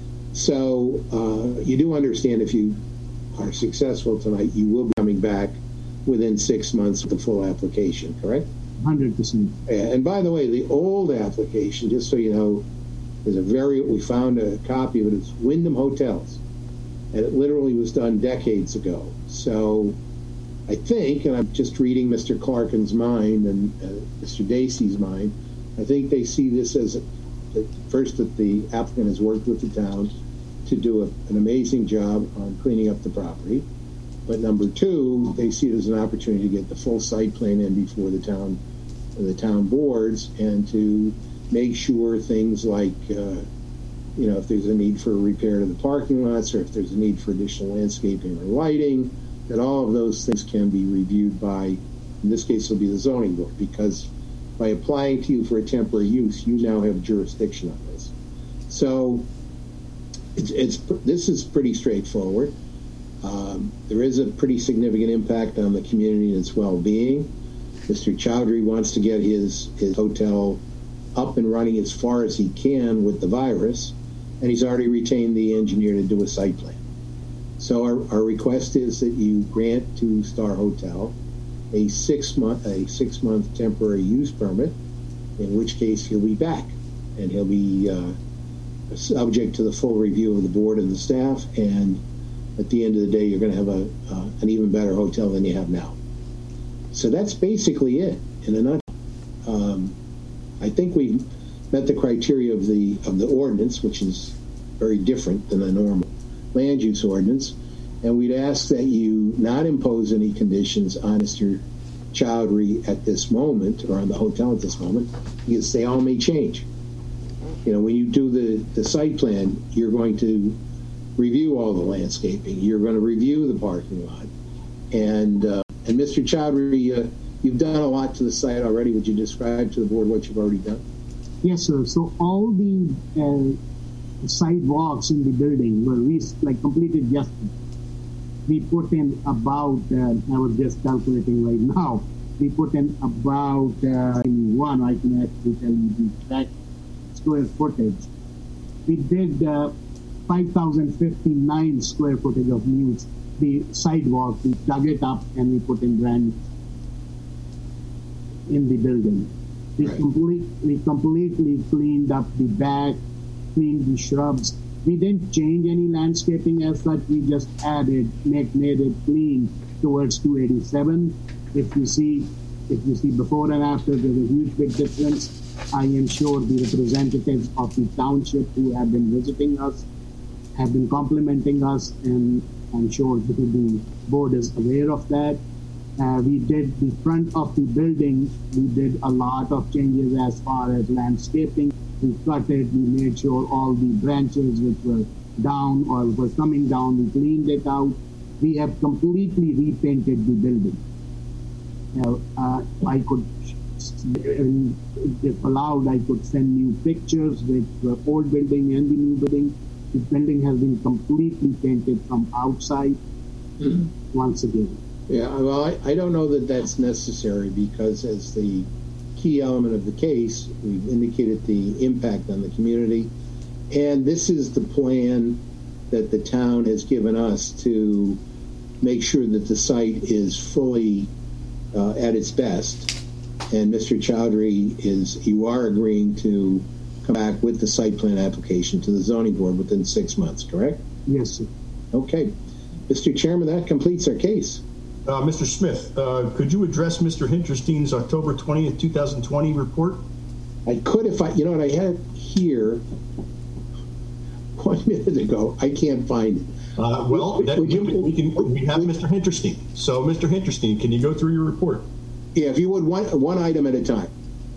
So uh, you do understand if you are successful tonight, you will be coming back within six months with the full application, correct? one hundred percent. And by the way, the old application, just so you know, is a very, we found a copy of it, it's Wyndham Hotels. And it literally was done decades ago. So I think, and I'm just reading Mister Clarkin's mind and uh, Mister Dacey's mind, I think they see this as, a, that first, that the applicant has worked with the town to do a, an amazing job on cleaning up the property. But number two, they see it as an opportunity to get the full site plan in before the town, the town boards, and to make sure things like, uh, you know, if there's a need for a repair to the parking lots, or if there's a need for additional landscaping or lighting, that all of those things can be reviewed by, in this case, it'll be the zoning board, because by applying to you for a temporary use, you now have jurisdiction on this. So it's, it's this is pretty straightforward. Um, there is a pretty significant impact on the community and its well-being. Mister Chowdhury wants to get his, his hotel up and running as far as he can with the virus, and he's already retained the engineer to do a site plan. So our, our request is that you grant to Star Hotel a six-month a six-month temporary use permit, in which case he'll be back, and he'll be uh, subject to the full review of the board and the staff, and at the end of the day, you're going to have a uh, an even better hotel than you have now. So that's basically it in a nutshell. Um, I think we met the criteria of the of the ordinance, which is very different than a normal land use ordinance, and we'd ask that you not impose any conditions on Mister Chowdhury at this moment, or on the hotel at this moment, because they all may change. You know, when you do the, the site plan, you're going to review all the landscaping. You're going to review the parking lot. And uh, and Mister Chowdhury, uh, you've done a lot to the site already. Would you describe to the board what you've already done? Yes, sir. So all the uh, sidewalks in the building were re- like completed yesterday. We put in about, uh, I was just calculating right now, we put in about uh, one, I can actually tell you the exact square footage. We did uh, five thousand fifty-nine square footage of new, the sidewalk, we dug it up and we put in brand in the building. We, right. complete, we completely cleaned up the back, cleaned the shrubs. We didn't change any landscaping as such, we just added, make, made it clean towards two eighty-seven. If you see, if you see before and after, there's a huge big difference. I am sure the representatives of the township who have been visiting us have been complimenting us, and I'm sure the board is aware of that. Uh, we did the front of the building, we did a lot of changes as far as landscaping. We cut it, we made sure all the branches which were down or were coming down, we cleaned it out. We have completely repainted the building. Uh, uh, I could, if allowed, I could send you pictures with the old building and the new building. The building has been completely painted from outside, mm-hmm. once again. Yeah, well, I, I don't know that that's necessary because as the key element of the case, we've indicated the impact on the community. And this is the plan that the town has given us to make sure that the site is fully uh, at its best. And Mister Chowdhury, is you are agreeing to come back with the site plan application to the zoning board within six months, correct? Yes, sir. Okay. Mister Chairman, that completes our case. Uh, Mister Smith, uh, could you address Mister Hinterstein's October twentieth, two thousand twenty report? I could if I, you know what, I had it here one minute ago. I can't find it. Uh, well, that, we, we, can, we have Mister Hinterstein. So, Mister Hinterstein, can you go through your report? Yeah, if you would, one, one item at a time.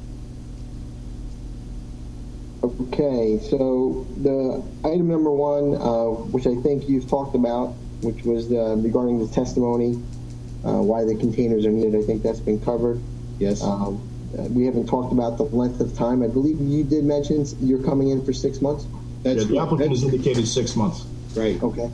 Okay, so the item number one, uh, which I think you've talked about, which was uh, regarding the testimony, uh, why the containers are needed, I think that's been covered. Yes. Um, we haven't talked about the length of time. I believe you did mention you're coming in for six months? That's yeah, the applicant has indicated six months. Right. Okay.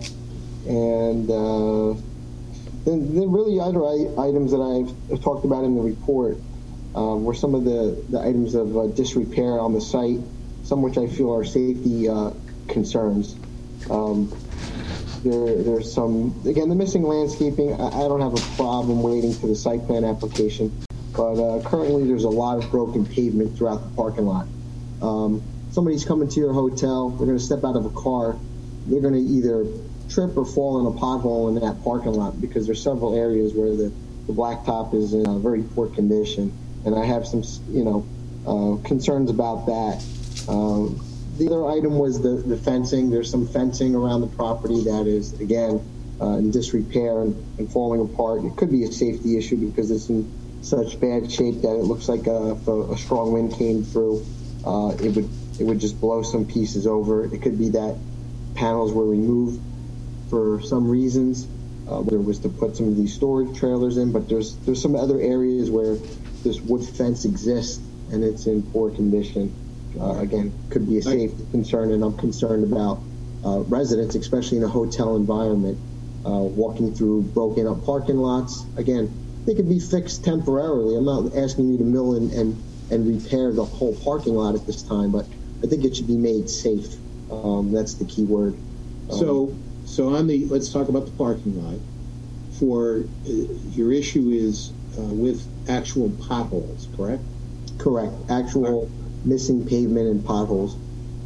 And uh, then, then really other I- items that I've talked about in the report uh, were some of the, the items of uh, disrepair on the site, some which I feel are safety uh, concerns. Um, there, there's some, again, the missing landscaping, I, I don't have a problem waiting for the site plan application, but uh, currently there's a lot of broken pavement throughout the parking lot. Um, somebody's coming to your hotel, they're going to step out of a car, they're going to either trip or fall in a pothole in that parking lot because there's several areas where the, the blacktop is in a very poor condition. And I have some, you know, uh, concerns about that. Um, the other item was the, the fencing. There's some fencing around the property that is, again, uh, in disrepair and, and falling apart. It could be a safety issue because it's in such bad shape that it looks like a, if a, a strong wind came through, uh, it would it would just blow some pieces over. It could be that panels were removed for some reasons, uh, whether it was to put some of these storage trailers in, but there's there's some other areas where this wood fence exists and it's in poor condition. Uh, again, could be a safety concern, and I'm concerned about uh, residents, especially in a hotel environment, uh, walking through broken up parking lots. Again, they could be fixed temporarily. I'm not asking you to mill and, and, and repair the whole parking lot at this time, but I think it should be made safe. Um, that's the key word. Um, so, so on the, let's talk about the parking lot. For uh, your issue is uh, with actual potholes, correct? Correct. Actual missing pavement and potholes.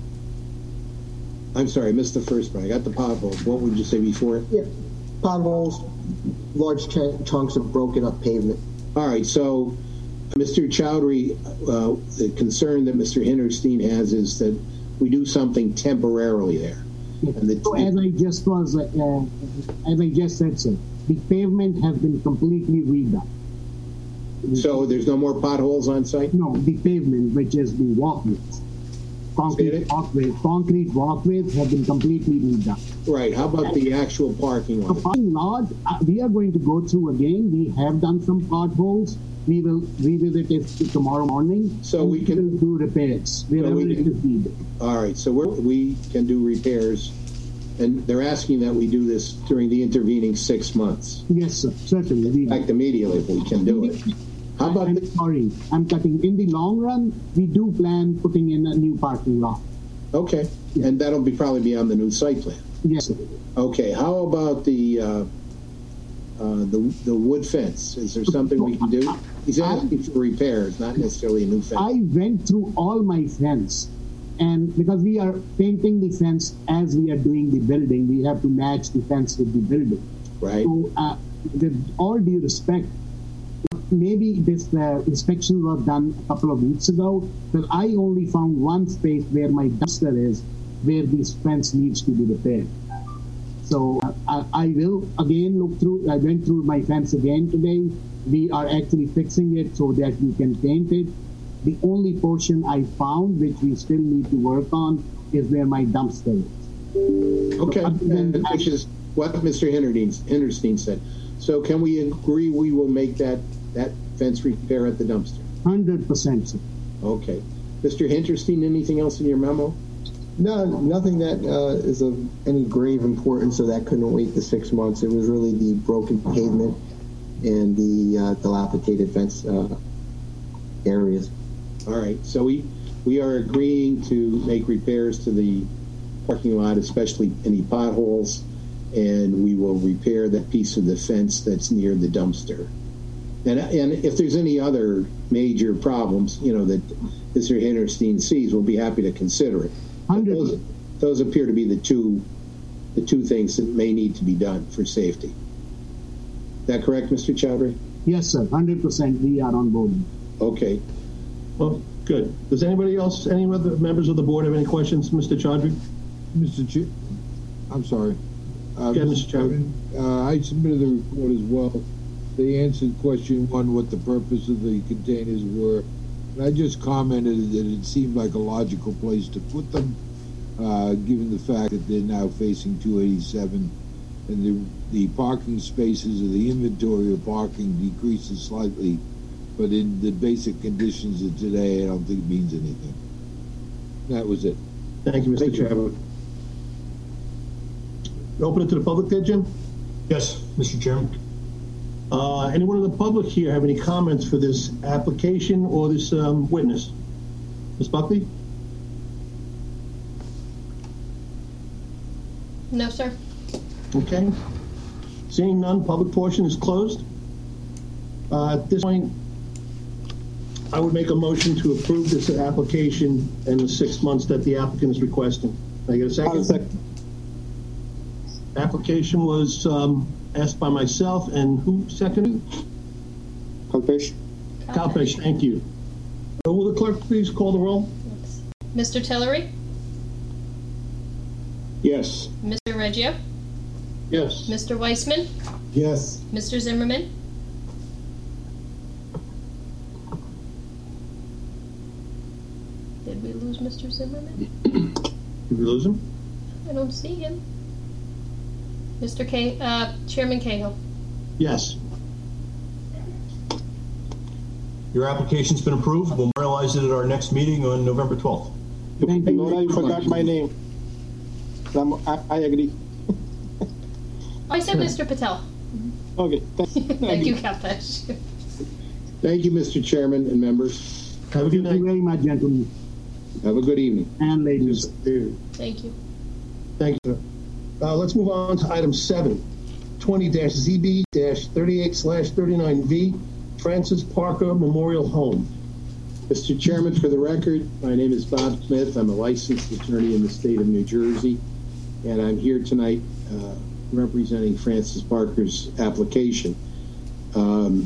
I'm sorry, I missed the first part. I got the potholes. What would you say before? Yeah, potholes, large ch- chunks of broken up pavement. All right, so Mister Chowdhury, uh, the concern that Mister Hinterstein has is that we do something temporarily there. And the, so as I just was, uh, as I just said, sir, the pavement has been completely redone. So there's no more potholes on site? No, the pavement, which is the walkways. Concrete walkways, concrete walkways have been completely redone. Right. How about the actual parking lot? The parking lot, uh, we are going to go through again. We have done some potholes. We will revisit it tomorrow morning. So we can do repairs wherever so it is needed. All right. So we're, we can do repairs. And they're asking that we do this during the intervening six months. Yes, sir. Certainly. In fact, immediately if we can do it. How about I'm the, sorry, I'm cutting. In the long run, we do plan putting in a new parking lot. okay, and that'll be probably be on the new site plan. Yes. Okay, how about the uh, uh, the the wood fence? Is there something we can do? He's asking for repairs, not necessarily a new fence. I went through all my fence, and because we are painting the fence as we are doing the building, we have to match the fence with the building. Right. So, uh, with all due respect, maybe this uh, inspection was done a couple of weeks ago, but I only found one space where my dumpster is, where this fence needs to be repaired. So uh, I, I will again look through, I went through my fence again today. We are actually fixing it so that we can paint it. The only portion I found, which we still need to work on, is where my dumpster is. Okay, and which is what Mister Hinterstein, Hinterstein said. So can we agree we will make that, that fence repair at the dumpster? one hundred percent, sir. Okay. Mister Hinterstein, anything else in your memo? No, nothing that uh, is of any grave importance, so that couldn't wait the six months. It was really the broken pavement and the uh, dilapidated fence uh, areas. All right. So we we are agreeing to make repairs to the parking lot, especially any potholes, and we will repair that piece of the fence that's near the dumpster. And and if there's any other major problems, you know, that Mister Hinterstein sees, we'll be happy to consider it. Those, those appear to be the two the two things that may need to be done for safety. Is that correct, Mister Chowdhury? Yes, sir. one hundred percent we are on board. Okay. Well, good. Does anybody else, any other members of the board have any questions, Mister Chaudhry? Mister Ch- I'm sorry. Uh, Yeah, Mister Mister Chairman. Uh, I submitted the report as well. They answered question one, what the purpose of the containers were. And I just commented that it seemed like a logical place to put them, uh, given the fact that they're now facing two eighty-seven, and the the parking spaces or the inventory of parking decreases slightly, but in the basic conditions of today, I don't think it means anything. That was it. Thank you, Mister Thank you. Chairman. Open it to the public there, Jim? Yes, Mister Chairman. Uh, anyone in the public here have any comments for this application or this um, witness? Miz Buckley? No, sir. Okay. Seeing none, public portion is closed. Uh, at this point, I would make a motion to approve this application in the six months that the applicant is requesting. Can I get a second? second. Application was um, asked by myself, and who seconded? Kalpesh. Kalpesh, thank you. Uh, will the clerk please call the roll? Mister Tillery? Yes. Mister Reggio? Yes. Mister Weissman? Yes. Mister Zimmerman? Did we lose Mister Zimmerman? Did we lose him? I don't see him. Mister K, uh, Chairman Cahill? Yes. Your application's been approved. We'll memorialize it at our next meeting on November twelfth. Thank you. Nora, you forgot my name. I'm, I, I agree. Oh, I said Mister Patel. Okay. Thank, Thank you, Kalpesh. Thank you, Mister Chairman and members. Have a good Thank you night. very much, gentlemen Have a good evening. and ladies. Thank you. Thank you. Uh, let's move on to item seven, twenty Z B thirty-eight slash thirty-nine V, Francis Parker Memorial Home. Mister Chairman, for the record, my name is Bob Smith. I'm a licensed attorney in the state of New Jersey, and I'm here tonight uh, representing Francis Parker's application. Um,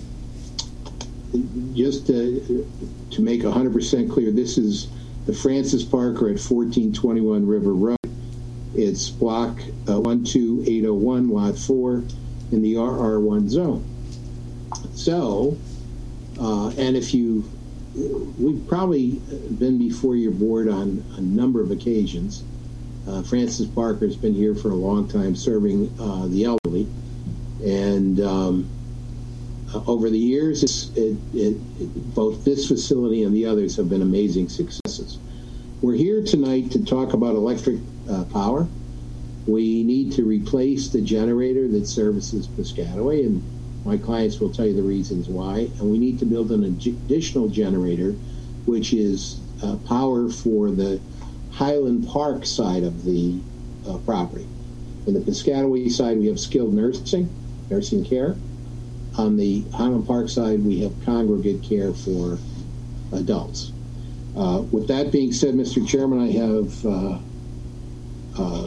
just to, to make one hundred percent clear, this is the Francis Parker at fourteen twenty-one River Road. It's block uh, one two eight oh one, lot four, in the R R one zone. So, uh, and if you, we've probably been before your board on a number of occasions. Uh, Francis Parker has been here for a long time serving uh, the elderly. And um, uh, over the years, it's, it, it, it, both this facility and the others have been amazing successes. We're here tonight to talk about electric uh, power. We need to replace the generator that services Piscataway, and My clients will tell you the reasons why. And we need to build an additional generator, which is uh, power for the Highland Park side of the uh, property. On the Piscataway side, we have skilled nursing, nursing care. On the Highland Park side, we have congregate care for adults. Uh, with that being said, Mister Chairman, I have uh, uh,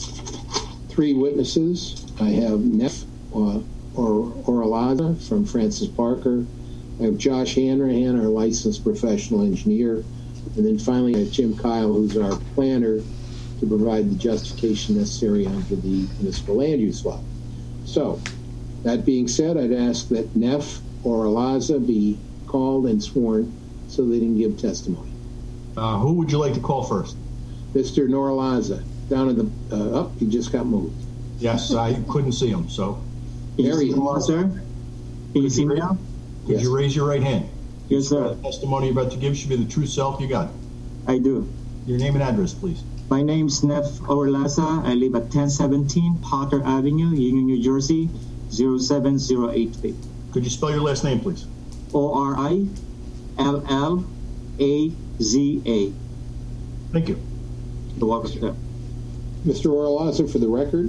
three witnesses. I have Neff uh, or Oralaza from Francis Parker. I have Josh Hanrahan, our licensed professional engineer. And then finally, I have Jim Kyle, who's our planner, to provide the justification necessary under the municipal land use law. So, that being said, I'd ask that Neff or Alaza be called and sworn so they can give testimony. Uh, who would you like to call first? Mister Noralaza, down in the, uh, up, he just got moved. Yes, I couldn't see him, so. There he is. Sir? Can you see me now? Could Yes. you raise your right hand? Yes, sir. The testimony you're about to give should be the true self you got. I do. Your name and address, please. My name's Neff Orlaza. I live at ten seventeen Potter Avenue, Union, New Jersey, zero seven zero eight three. Could you spell your last name, please? O R I L L A Z A. Thank you. The welcome, sir. Mister Oralaza, for the record,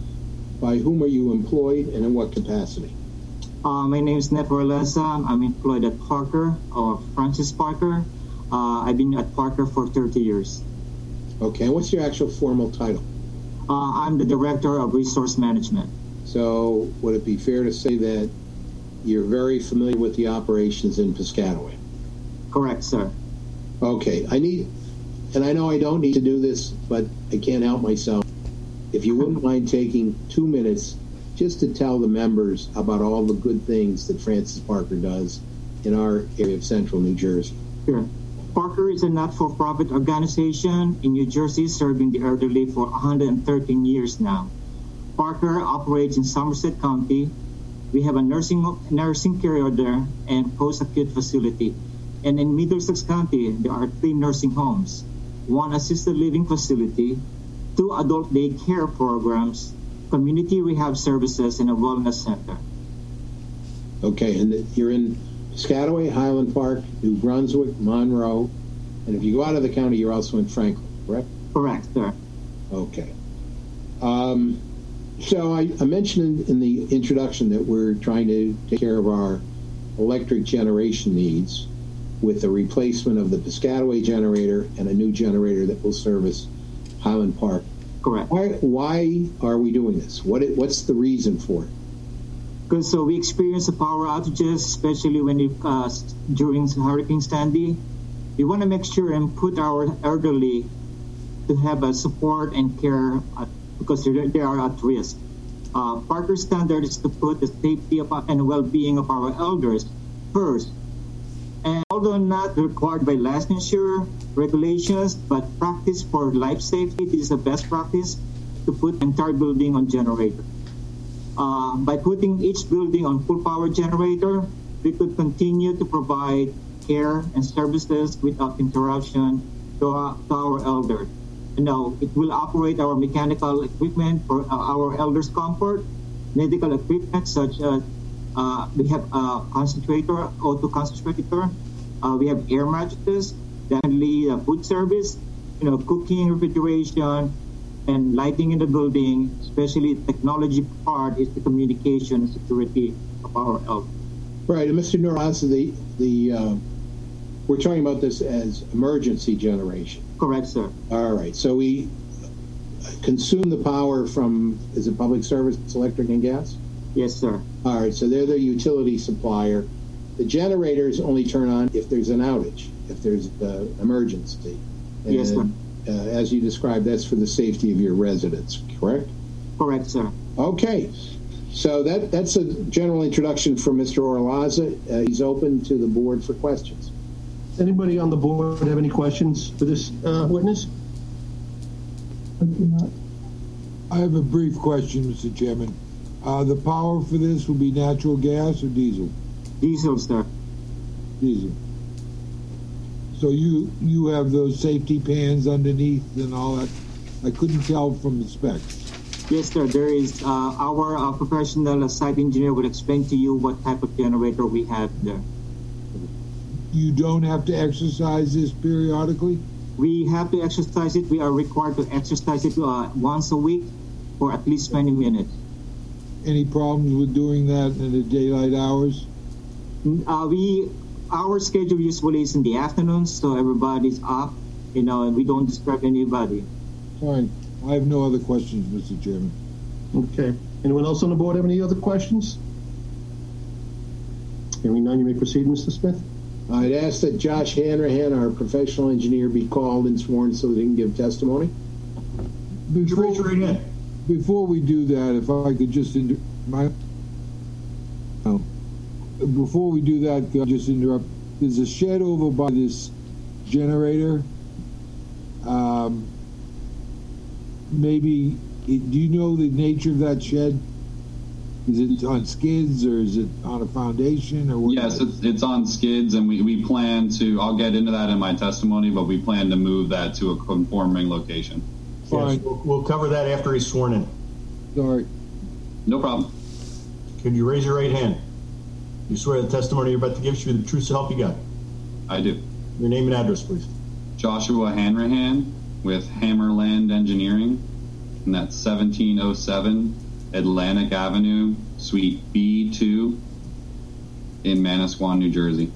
by whom are you employed and in what capacity? Uh, my name is Neff Orlaza. I'm employed at Parker, or Francis Parker. Uh, I've been at Parker for thirty years. Okay, and what's your actual formal title? Uh, I'm the Director of Resource Management. So, would it be fair to say that you're very familiar with the operations in Piscataway? Correct, sir. Okay, I need, and I know I don't need to do this, but I can't help myself. If you wouldn't mind taking two minutes just to tell the members about all the good things that Francis Parker does in our area of central New Jersey. Sure. Parker is a not-for-profit organization in New Jersey serving the elderly for one hundred thirteen years now. Parker operates in Somerset County. We have a nursing nursing care there and post-acute facility. And in Middlesex County, there are three nursing homes, one assisted living facility, two adult day care programs, community rehab services, and a wellness center. Okay, and you're in Piscataway, Highland Park, New Brunswick, Monroe, and if you go out of the county, you're also in Franklin, correct? Correct, sir. Okay. Um, so I, I mentioned in, in the introduction that we're trying to take care of our electric generation needs with the replacement of the Piscataway generator and a new generator that will service Highland Park. Correct. Why, why are we doing this? What it, what's the reason for it? Because so we experience the power outages, especially when it, uh, during Hurricane Sandy. We want to make sure and put our elderly to have a support and care uh, because they are at risk. Uh, Parker standard is to put the safety of, and well-being of our elders first. And although not required by licensure regulations, but practice for life safety, this is the best practice to put the entire building on generator. Uh, by putting each building on full power generator, we could continue to provide care and services without interruption to our, to our elders. You know, it will operate our mechanical equipment for our elders' comfort, medical equipment such as uh, we have a concentrator, auto concentrator, uh, we have air mattresses, definitely uh, food service, you know, cooking, refrigeration, and lighting in the building, especially the technology part, is the communication and security of our elders. Right, and Mister Noralaza, the the uh, we're talking about this as emergency generation. Correct, sir. All right, so we consume the power from, is it public service, electric and gas? Yes, sir. All right, so they're the utility supplier. The generators only turn on if there's an outage, if there's an emergency. And, yes, sir. Uh, as you described, that's for the safety of your residents, correct? Correct, sir. Okay, so that that's a general introduction from Mister Oralaza. Uh, he's open to the board for questions. Anybody on the board have any questions for this uh, witness? I have a brief question, Mister Chairman. Uh, the power for this will be natural gas or diesel? Diesel, sir. Diesel. So you you have those safety pans underneath and all that. I couldn't tell from the specs. Yes, sir. There is uh, our uh, professional site engineer will explain to you what type of generator we have there. You don't have to exercise this periodically? We have to exercise it. We are required to exercise it uh, once a week for at least twenty minutes. Any problems with doing that in the daylight hours? Uh, we our schedule usually is in the afternoons, so everybody's up, you know, and we don't disturb anybody. Fine. I have no other questions, Mister Chairman. Okay. Anyone else on the board have any other questions? Hearing none, you may proceed, Mister Smith. I'd ask that Josh Hanrahan, our professional engineer, be called and sworn so that he can give testimony. Before, before we do that, if I could just inter my oh, before we do that, I'll just interrupt. There's a shed over by this generator. Um, maybe it, do you know the nature of that shed? Is it on skids or is it on a foundation or what? Yes, it's, it's on skids, and we, we plan to, I'll get into that in my testimony, but we plan to move that to a conforming location. Fine. Yes, we'll, we'll cover that after he's sworn in. Sorry. No problem. Could you raise your right hand? You swear the testimony you're about to give should be the truth so help you God? I do. Your name and address, please. Joshua Hanrahan with Hammerland Engineering, and that's seventeen oh seven Atlantic Avenue, Suite B two in Manasquan, New Jersey.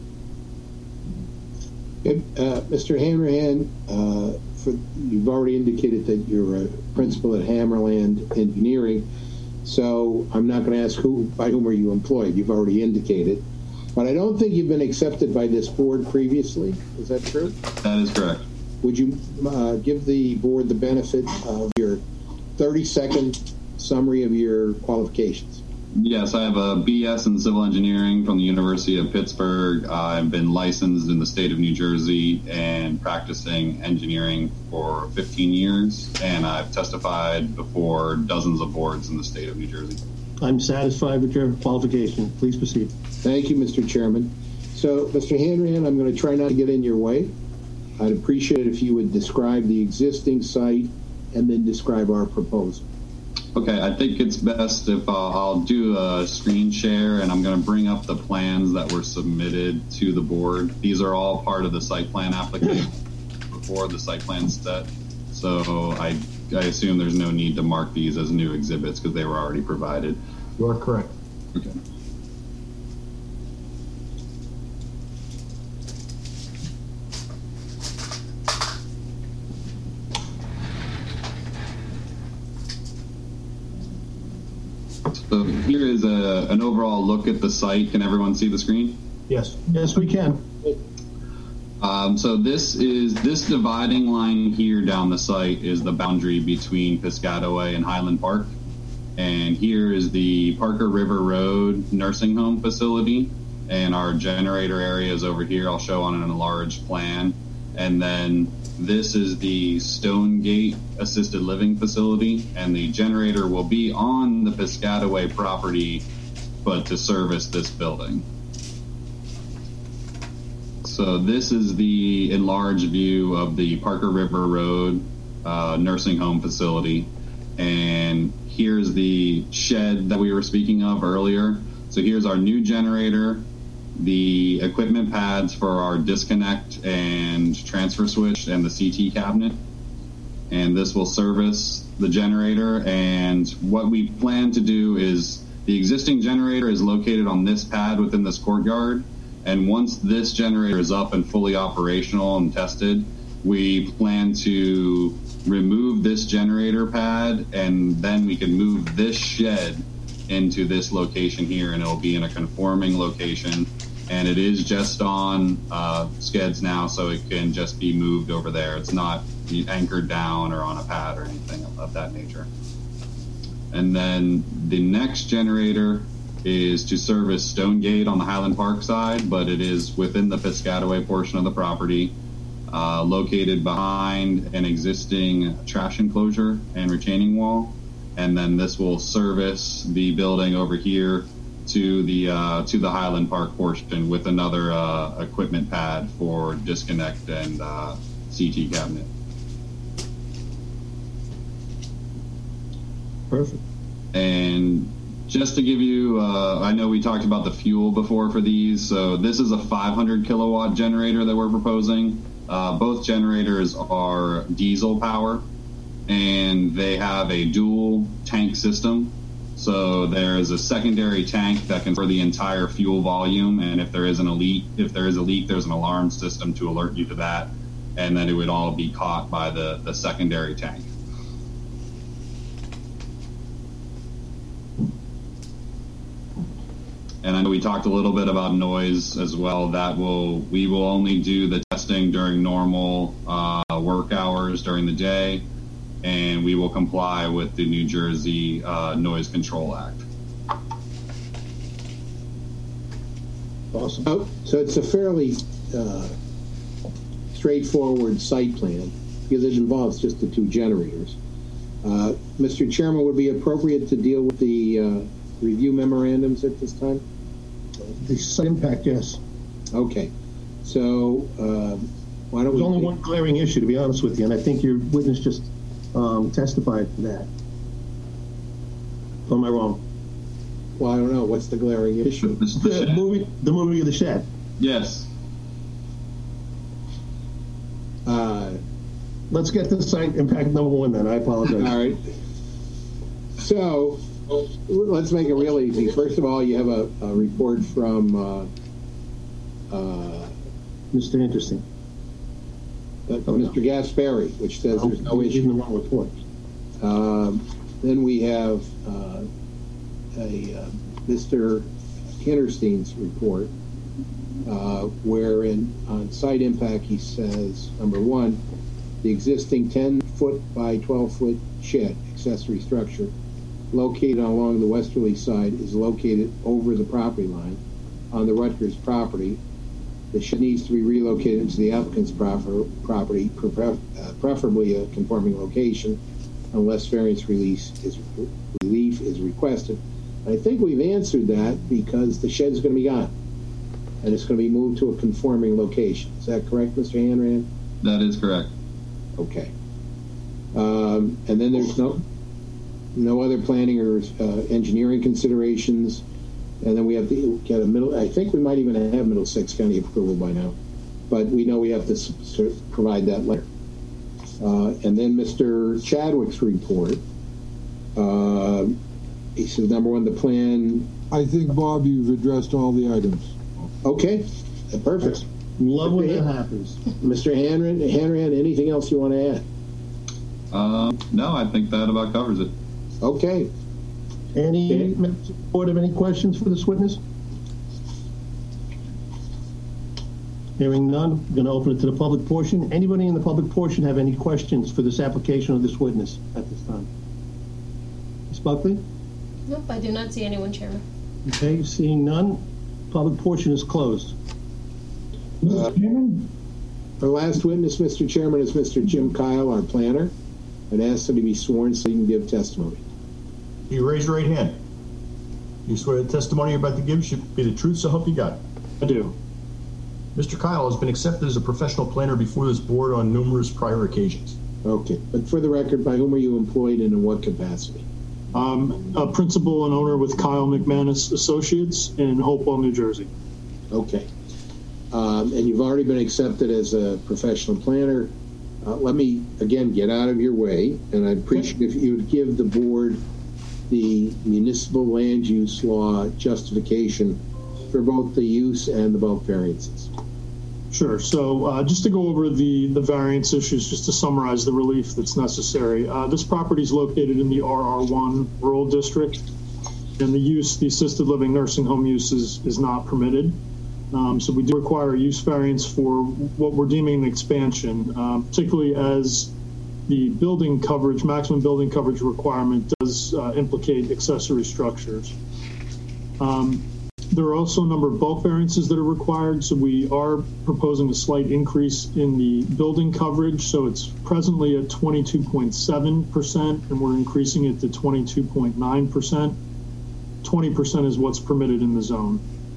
Uh, Mister Hanrahan, uh, for, you've already indicated that you're a principal at Hammerland Engineering, so I'm not going to ask who, by whom are you employed. You've already indicated. But I don't think you've been accepted by this board previously. Is that true? That is correct. Would you uh, give the board the benefit of your thirty second summary of your qualifications? Yes, I have a B S in civil engineering from the University of Pittsburgh. Uh, I've been licensed in the state of New Jersey and practicing engineering for fifteen years, and I've testified before dozens of boards in the state of New Jersey. I'm satisfied with your qualification. Please proceed. Thank you, Mister Chairman. So, Mister Hanrahan, I'm going to try not to get in your way. I'd appreciate it if you would describe the existing site and then describe our proposal. Okay, I think it's best if uh, I'll do a screen share, and I'm going to bring up the plans that were submitted to the board. These are all part of the site plan application before the site plan's set. So I, I assume there's no need to mark these as new exhibits because they were already provided. You are correct. Okay. So here is a, an overall look at the site. Can everyone see the screen? Yes. Yes, we can. Um, so this is this dividing line here down the site is the boundary between Piscataway and Highland Park. And here is the Parker River Road nursing home facility. And our generator area is over here. I'll show on an enlarged plan. And then this is the Stonegate Assisted Living Facility, and the generator will be on the Piscataway property, but to service this building. So this is the enlarged view of the Parker River Road uh, nursing home facility, and here's the shed that we were speaking of earlier. So here's our new generator, the equipment pads for our disconnect and transfer switch, and the C T cabinet. And this will service the generator. And what we plan to do is the existing generator is located on this pad within this courtyard. And once this generator is up and fully operational and tested, we plan to remove this generator pad, and then we can move this shed into this location here, and it'll be in a conforming location. And it is just on uh, skids now, so it can just be moved over there. It's not anchored down or on a pad or anything of, of that nature. And then the next generator is to service Stonegate on the Highland Park side, but it is within the Piscataway portion of the property, uh, located behind an existing trash enclosure and retaining wall. And then this will service the building over here to the uh, to the Highland Park portion with another uh, equipment pad for disconnect and uh, C T cabinet. Perfect. And just to give you, uh, I know we talked about the fuel before for these. So this is a five hundred kilowatt generator that we're proposing. Uh, both generators are diesel power, and they have a dual tank system. So there's a secondary tank that can store the entire fuel volume, and if there is an leak, if there is a leak, there's an alarm system to alert you to that, and then it would all be caught by the, the secondary tank. And I know we talked a little bit about noise as well. That will we will only do the testing during normal uh, work hours during the day, and we will comply with the New Jersey uh, Noise Control Act. Awesome. Oh, so it's a fairly uh, straightforward site plan because it involves just the two generators. Uh, Mister Chairman, would it be appropriate to deal with the uh, review memorandums at this time? The site impact, yes. Okay. So uh, why don't There's we... only one glaring issue, to be honest with you, and I think your witness just um, testified to that. Or am I wrong? Well, I don't know. What's the glaring issue? The movie, the movie of the shed. Yes. Uh, Let's get to the site impact number one then. I apologize. All right. So let's make it real easy. First of all, you have a, a report from uh, uh, Mister Interesting. Uh, oh, Mister No. Gaspari, which says oh, there's no issue. In the wrong report. Um, then we have uh, a uh, Mister Hinterstein's report, uh, wherein on site impact he says, number one, the existing ten foot by twelve foot shed, accessory structure, located along the westerly side is located over the property line on the Rutgers property. The shed needs to be relocated into the applicant's proper, property, prefer, uh, preferably a conforming location, unless variance release is, relief is requested. I think we've answered that because the shed's going to be gone, and it's going to be moved to a conforming location. Is that correct, Mister Hanran? That is correct. Okay. Um, and then there's no no other planning or uh, engineering considerations. And then we have to get a middle, I think we might even have Middlesex County approval by now, but we know we have to s- s- provide that letter. Uh, and then Mister Chadwick's report, uh, he says, number one, the plan. I think, Bob, you've addressed all the items. Okay, perfect. Love when that happens. Mister Hanran, Hanran, anything else you want to add? Uh, no, I think that about covers it. Okay. Any okay. members of the board have any questions for this witness? Hearing none, I'm going to open it to the public portion. Anybody in the public portion have any questions for this application of this witness at this time? Miz Buckley? Nope, I do not see anyone, Chairman. Okay, seeing none, public portion is closed. Uh, our last witness, Mister Chairman, is Mister Jim Kyle, our planner, and asked him to be sworn so he can give testimony. You raise your right hand. You swear the testimony you're about to give should be the truth, so help you God. I do. Mister Kyle has been accepted as a professional planner before this board on numerous prior occasions. Okay, but for the record, by whom are you employed and in what capacity? Um, a principal and owner with Kyle McManus Associates in Hopewell, New Jersey. Okay. Um, and you've already been accepted as a professional planner. Uh, let me, again, get out of your way, and I'd appreciate if you would give the board the municipal land use law justification for both the use and the bulk variances. Sure. So uh, just to go over the, the variance issues, just to summarize the relief that's necessary. Uh, this property is located in the R R one rural district, and the use, the assisted living nursing home use is, is not permitted. Um, so we do require a use variance for what we're deeming an expansion, uh, particularly as the building coverage, maximum building coverage requirement does uh, implicate accessory structures. Um, there are also a number of bulk variances that are required. So we are proposing a slight increase in the building coverage. So it's presently at twenty-two point seven percent, and we're increasing it to twenty-two point nine percent. twenty percent is what's permitted in the zone.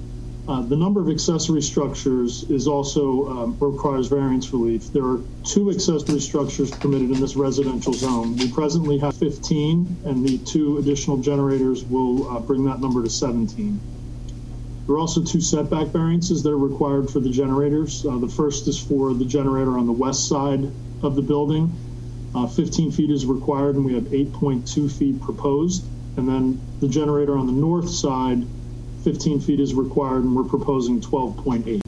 Uh, the number of accessory structures is also um, requires variance relief. There are two accessory structures permitted in this residential zone. We presently have fifteen, and the two additional generators will uh, bring that number to seventeen. There are also two setback variances that are required for the generators. Uh, the first is for the generator on the west side of the building. Uh, fifteen feet is required, and we have eight point two feet proposed. And then the generator on the north side, fifteen feet is required, and we're proposing twelve point eight.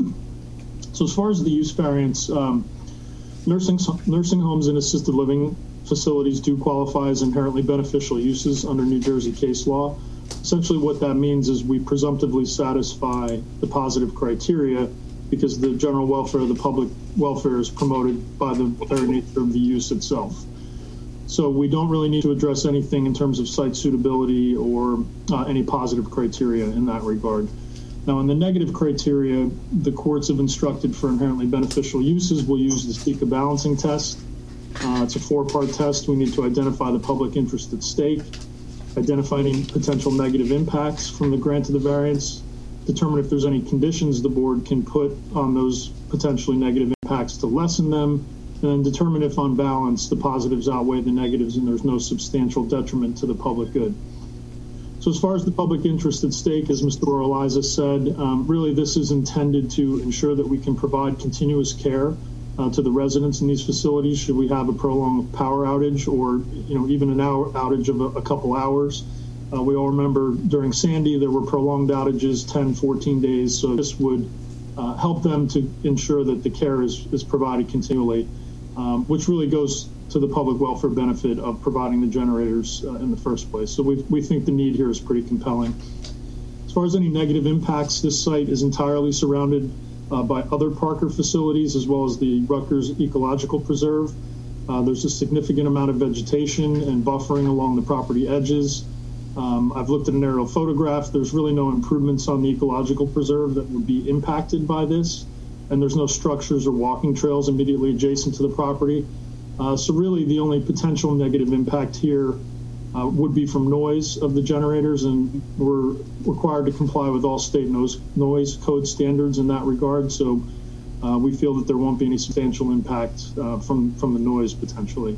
So as far as the use variance, um, nursing, nursing homes and assisted living facilities do qualify as inherently beneficial uses under New Jersey case law. Essentially what that means is we presumptively satisfy the positive criteria because the general welfare of the public welfare is promoted by the very nature of the use itself. So we don't really need to address anything in terms of site suitability or uh, any positive criteria in that regard. Now, in the negative criteria, the courts have instructed for inherently beneficial uses, we'll use the SECA balancing test. Uh, it's a four-part test. We need to identify the public interest at stake, identify any potential negative impacts from the grant of the variance, determine if there's any conditions the board can put on those potentially negative impacts to lessen them, and then determine if on balance the positives outweigh the negatives and there's no substantial detriment to the public good. So as far as the public interest at stake, as Mister Orliza said, um, really this is intended to ensure that we can provide continuous care uh, to the residents in these facilities should we have a prolonged power outage or you know even an hour outage of a, a couple hours. Uh, we all remember during Sandy there were prolonged outages, ten, fourteen days, so this would uh, help them to ensure that the care is, is provided continually. Um, which really goes to the public welfare benefit of providing the generators uh, in the first place. So we, we think the need here is pretty compelling. As far as any negative impacts, this site is entirely surrounded uh, by other Parker facilities as well as the Rutgers Ecological Preserve. Uh, there's a significant amount of vegetation and buffering along the property edges. Um, I've looked at an aerial photograph. There's really no improvements on the Ecological Preserve that would be impacted by this. And there's no structures or walking trails immediately adjacent to the property. Uh, so really the only potential negative impact here uh, would be from noise of the generators, and we're required to comply with all state noise, noise code standards in that regard. So uh, we feel that there won't be any substantial impact uh, from, from the noise potentially.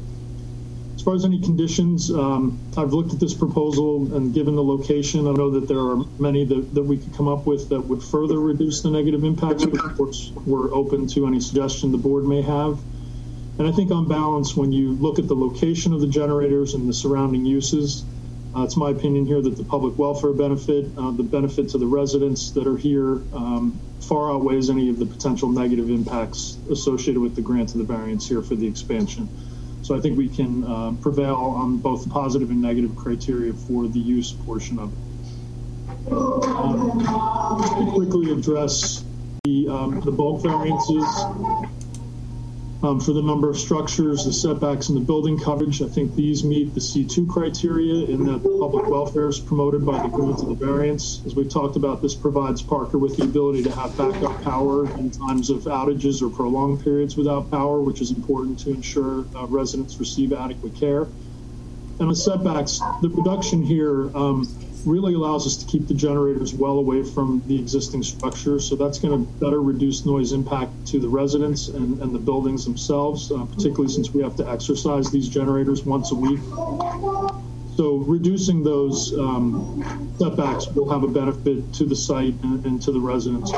As far as any conditions, um, I've looked at this proposal, and given the location, I know that there are many that, that we could come up with that would further reduce the negative impacts, but of course we're open to any suggestion the board may have. And I think on balance, when you look at the location of the generators and the surrounding uses, uh, it's my opinion here that the public welfare benefit, uh, the benefit to the residents that are here um, far outweighs any of the potential negative impacts associated with the grant of the variance here for the expansion. So I think we can uh, prevail on both the positive and negative criteria for the use portion of it. Um, to quickly address the, um, the bulk variances um, for the number of structures, the setbacks, and the building coverage. I think these meet the C two criteria in that the public welfare is promoted by the grant of the variance. As we've talked about, this provides Parker with the ability to have backup power in times of outages or prolonged periods without power, which is important to ensure uh, residents receive adequate care. And the setbacks, the reduction here um, really allows us to keep the generators well away from the existing structure. So that's going to better reduce noise impact to the residents and, and the buildings themselves, uh, particularly since we have to exercise these generators once a week. So reducing those um, setbacks will have a benefit to the site and, and to the residents.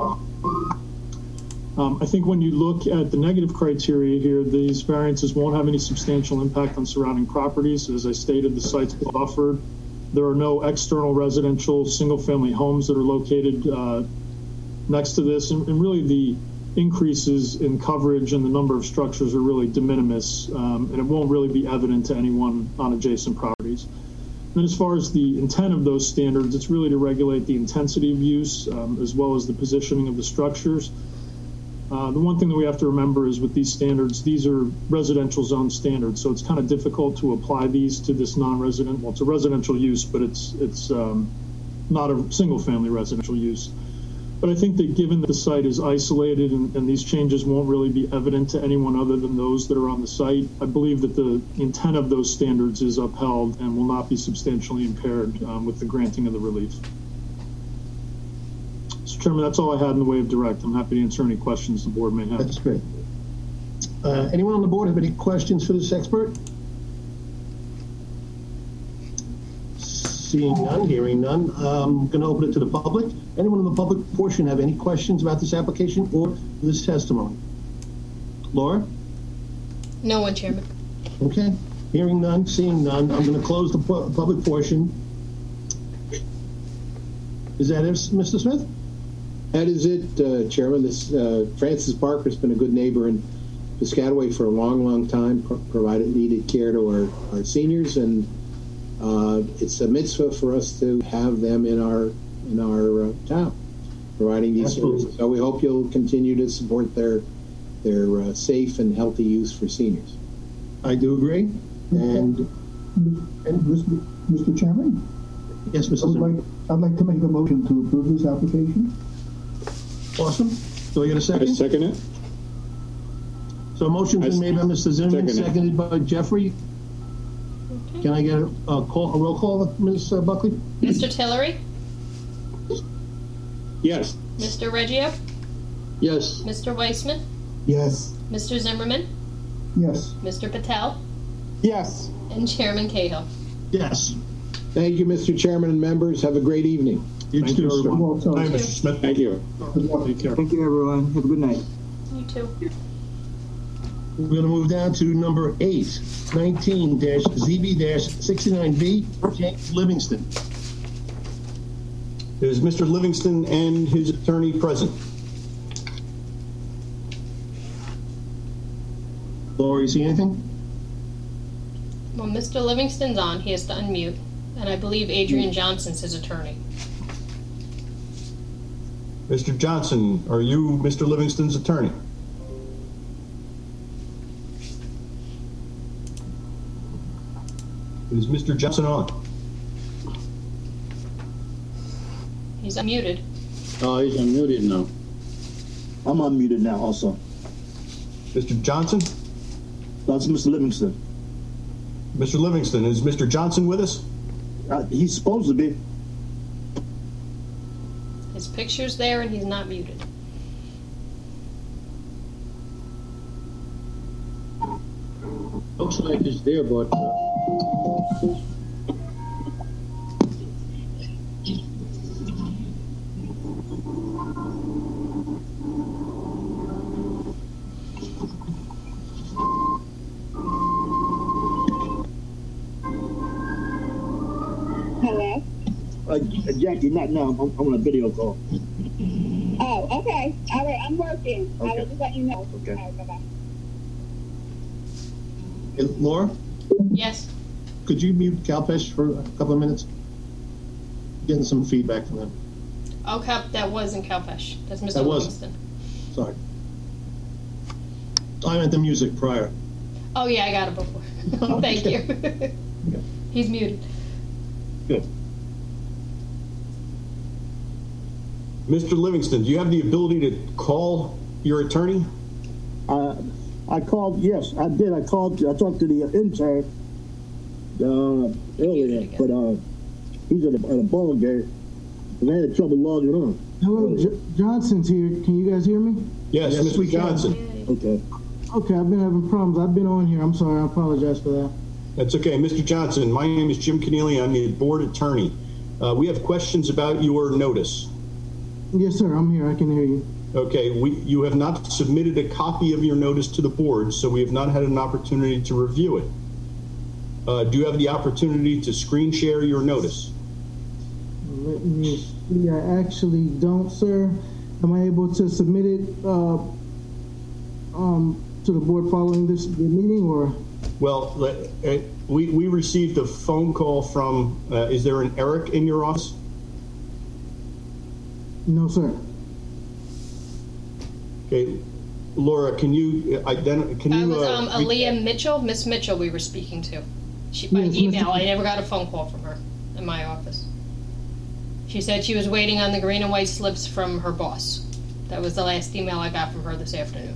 Um, I think when you look at the negative criteria here, these variances won't have any substantial impact on surrounding properties. As I stated, the site's buffered. There are no external residential single-family homes that are located uh, next to this, and, and really the increases in coverage and the number of structures are really de minimis, um, and it won't really be evident to anyone on adjacent properties. And as far as the intent of those standards, it's really to regulate the intensity of use um, as well as the positioning of the structures. Uh, the one thing that we have to remember is with these standards, these are residential zone standards, so it's kind of difficult to apply these to this non-resident. Well, it's a residential use, but it's it's um, not a single-family residential use. But I think that given that the site is isolated and, and these changes won't really be evident to anyone other than those that are on the site, I believe that the intent of those standards is upheld and will not be substantially impaired um, with the granting of the relief. Mister Chairman, that's all I had in the way of direct. I'm happy to answer any questions the board may have. That's great. Uh, anyone on the board have any questions for this expert? Seeing none, hearing none, I'm going to open it to the public. Anyone in the public portion have any questions about this application or this testimony? Laura? No one, Chairman. Okay. Hearing none, seeing none, I'm going to close the pu- public portion. Is that it, Mister Smith? That is it, uh, Chairman. This uh, Francis Parker's been a good neighbor in Piscataway for a long, long time, pro- provided needed care to our, our seniors, and uh, it's a mitzvah for us to have them in our in our uh, town, providing these Absolutely. services. So we hope you'll continue to support their their uh, safe and healthy use for seniors. I do agree. And, and Mister Mister Chairman? Yes, Mister I would like, I'd like to make a motion to approve this application. Awesome. Do I get a second? I second it. So a motion's been made by Mister Zimmerman, second it. seconded by Jeffrey. Can I get a, a call, a roll call, Miz Buckley? Mister Tillery? Yes. Mister Reggio? Yes. Mister Weissman? Yes. Mister Zimmerman? Yes. Mister Patel? Yes. And Chairman Cahill. Yes. Thank you, Mister Chairman and members. Have a great evening. You Thank too, you, sir. everyone. Well, Hi, Mister Smith. Thank you. Take care. Thank you, everyone. Have a good night. You too. We're going to move down to number eight, nineteen Z B sixty-nine B, James Livingston. Is Mister Livingston and his attorney present? Laura, you see anything? Well, Mister Livingston's on. He has to unmute. And I believe Adrian Johnson's his attorney. Mister Johnson, are you Mister Livingston's attorney? Is Mister Johnson on? He's unmuted. Oh, he's unmuted now. I'm unmuted now also. Mister Johnson? That's Mister Livingston. Mister Livingston, is Mister Johnson with us? Uh, he's supposed to be. His picture's there and he's not muted. Looks like it's there, but... Uh... Hello? Uh, Jackie, not now. I'm, I'm on a video call. Oh, okay. All right, I'm working. I will just let you know. Okay. All right, bye-bye. Hey, Laura, Yes. could you mute Calpesh for a couple of minutes? Getting some feedback from them. Oh, Cal- that wasn't Calpesh. That's Mister That was. Livingston. Sorry. I meant the music prior. Oh, yeah, I got it before. Thank you. He's muted. Good. Mister Livingston, do you have the ability to call your attorney? Uh, I called, yes, I did. I called, I talked to the uh, intern uh, earlier, but uh, he's at a, at a ball game, and I had trouble logging on. Hello, J- Johnson's here. Can you guys hear me? Yes, Yes, Mister we can. Johnson. Okay. Okay, I've been having problems. I've been on here. I'm sorry. I apologize for that. That's okay. Mister Johnson, my name is Jim Keneally. I'm the board attorney. Uh, we have questions about your notice. Yes, sir. I'm here. I can hear you. Okay, we, you have not submitted a copy of your notice to the board, so we have not had an opportunity to review it. Uh, do you have the opportunity to screen share your notice? Let me see. I actually don't, sir. Am I able to submit it uh, um, to the board following this the meeting, or? Well, let- uh, we, we received a phone call from, uh, is there an Eric in your office? No, sir. Okay, Laura, can you identify, can That you? was uh, um, re- Aaliyah Mitchell, Miss Mitchell we were speaking to. She by Yes, email. Mister I never got a phone call from her in my office. She said she was waiting on the green and white slips from her boss. That was the last email I got from her this afternoon.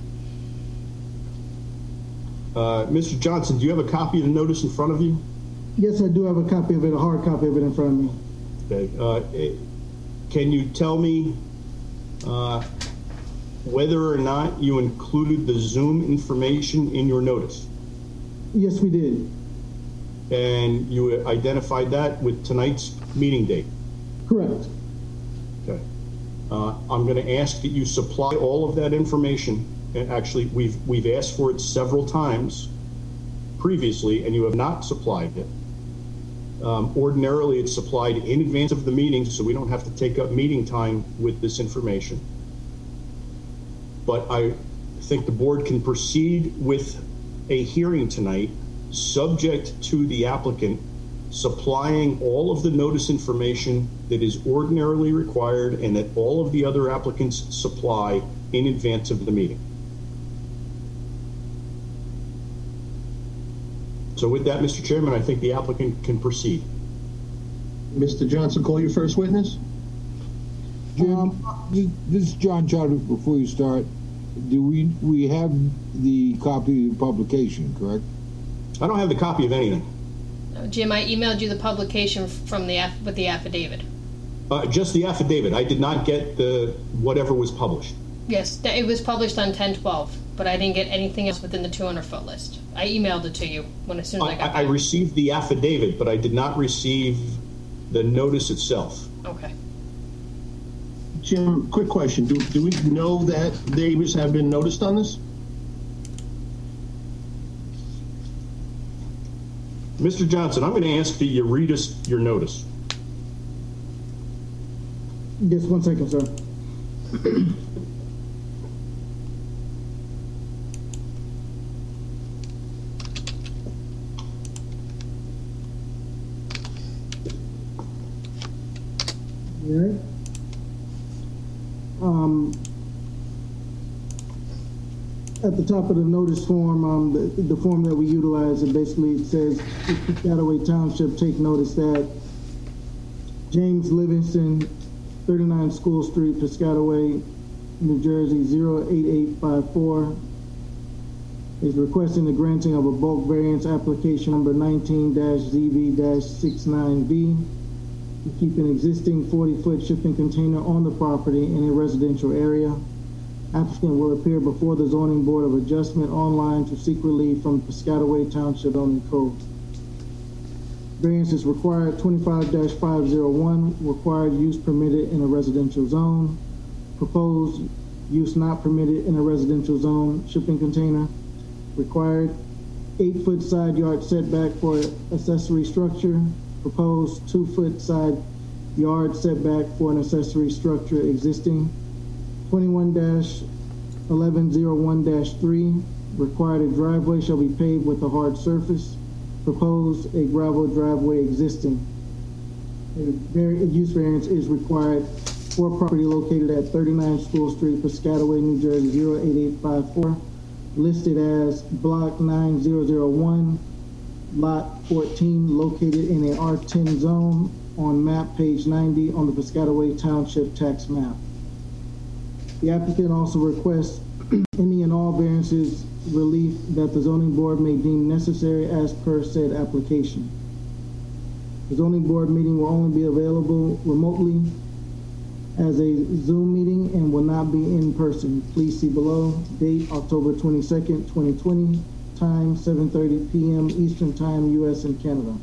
Uh, Mister Johnson, do you have a copy of the notice in front of you? Yes, I do have a copy of it, a hard copy of it in front of me. Okay. Uh, eh, can you tell me uh, whether or not you included the Zoom information in your notice. Yes, we did. And you identified that with tonight's meeting date. Correct. Okay. Uh, I'm going to ask that you supply all of that information. And actually, we've we've asked for it several times previously, and you have not supplied it. Um, ordinarily, it's supplied in advance of the meeting, so we don't have to take up meeting time with this information. But I think the board can proceed with a hearing tonight, subject to the applicant supplying all of the notice information that is ordinarily required and that all of the other applicants supply in advance of the meeting. So with that, Mister Chairman, I think the applicant can proceed. Mister Johnson, call your first witness. Jim, this, this is John Chadwick. Before you start, do we we have the copy of the publication, correct? I don't have the copy of anything. No, Jim, I emailed you the publication from the aff- with the affidavit. Uh, just the affidavit. I did not get the whatever was published. Yes, th- it was published on ten twelve, but I didn't get anything else within the two hundred foot list. I emailed it to you when as soon as I, I got I, I received the affidavit, but I did not receive the notice itself. Okay. Jim, quick question. Do, do we know that neighbors have been noticed on this? Mister Johnson, I'm going to ask that you read us your notice. Just one second, sir. All right. Um, at the top of the notice form, um, the, the form that we utilize, it basically says, Piscataway Township, take notice that James Livingston, thirty-nine School Street, Piscataway, New Jersey, zero eight eight five four, is requesting the granting of a bulk variance application number nineteen Z V sixty-nine V to keep an existing forty foot shipping container on the property in a residential area. Applicant will appear before the Zoning Board of Adjustment online to seek relief from Piscataway Township zoning code. Variance is required twenty-five dash five oh one, required use permitted in a residential zone. Proposed use not permitted in a residential zone, shipping container. Required eight foot side yard setback for accessory structure. Proposed two foot side yard setback for an accessory structure existing. twenty-one dash eleven oh one dash three, required a driveway shall be paved with a hard surface. Proposed a gravel driveway existing. A var- a use variance is required for property located at thirty-nine School Street, Piscataway, New Jersey, zero eight eight five four, listed as block nine thousand one, lot fourteen, located in a R ten zone on map page ninety on the Piscataway Township tax map. The applicant also requests any and all variances relief that the zoning board may deem necessary as per said application. The zoning board meeting will only be available remotely as a Zoom meeting and will not be in person. Please see below. Date October twenty-second, twenty twenty. Time seven thirty p m Eastern Time, U S and Canada.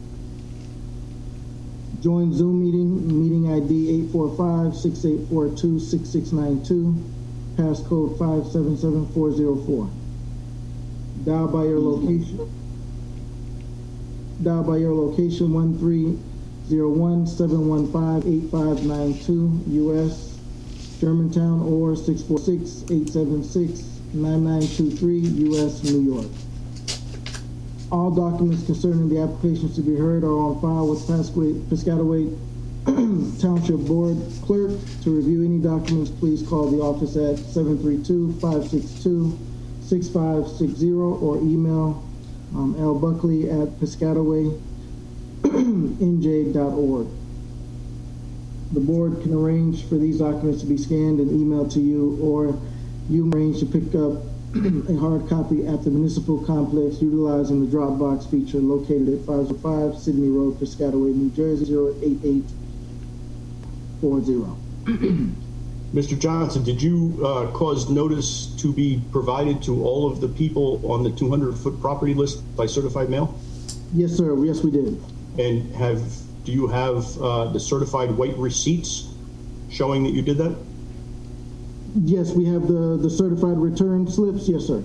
Join Zoom meeting, meeting I D eight four five, six eight four two, six six nine two, passcode five seven seven four zero four. Dial by your location. Dial by your location one three zero one, seven one five, eight five nine two, U S, Germantown, or six four six, eight seven six, nine nine two three, U S, New York. All documents concerning the applications to be heard are on file with Piscataway, Piscataway Township Board Clerk. To review any documents, please call the office at seven three two, five six two, six five six zero or email um, L Buckley at piscataway n j dot org. The board can arrange for these documents to be scanned and emailed to you, or you can arrange to pick up a hard copy at the municipal complex utilizing the Dropbox feature located at five oh five Sydney Road, Piscataway, New Jersey, zero eight eight four zero. Mister Johnson, did you uh, cause notice to be provided to all of the people on the two hundred foot property list by certified mail? Yes, sir. Yes, we did. And have do you have uh, the certified white receipts showing that you did that? Yes, we have the, the certified return slips. Yes, sir.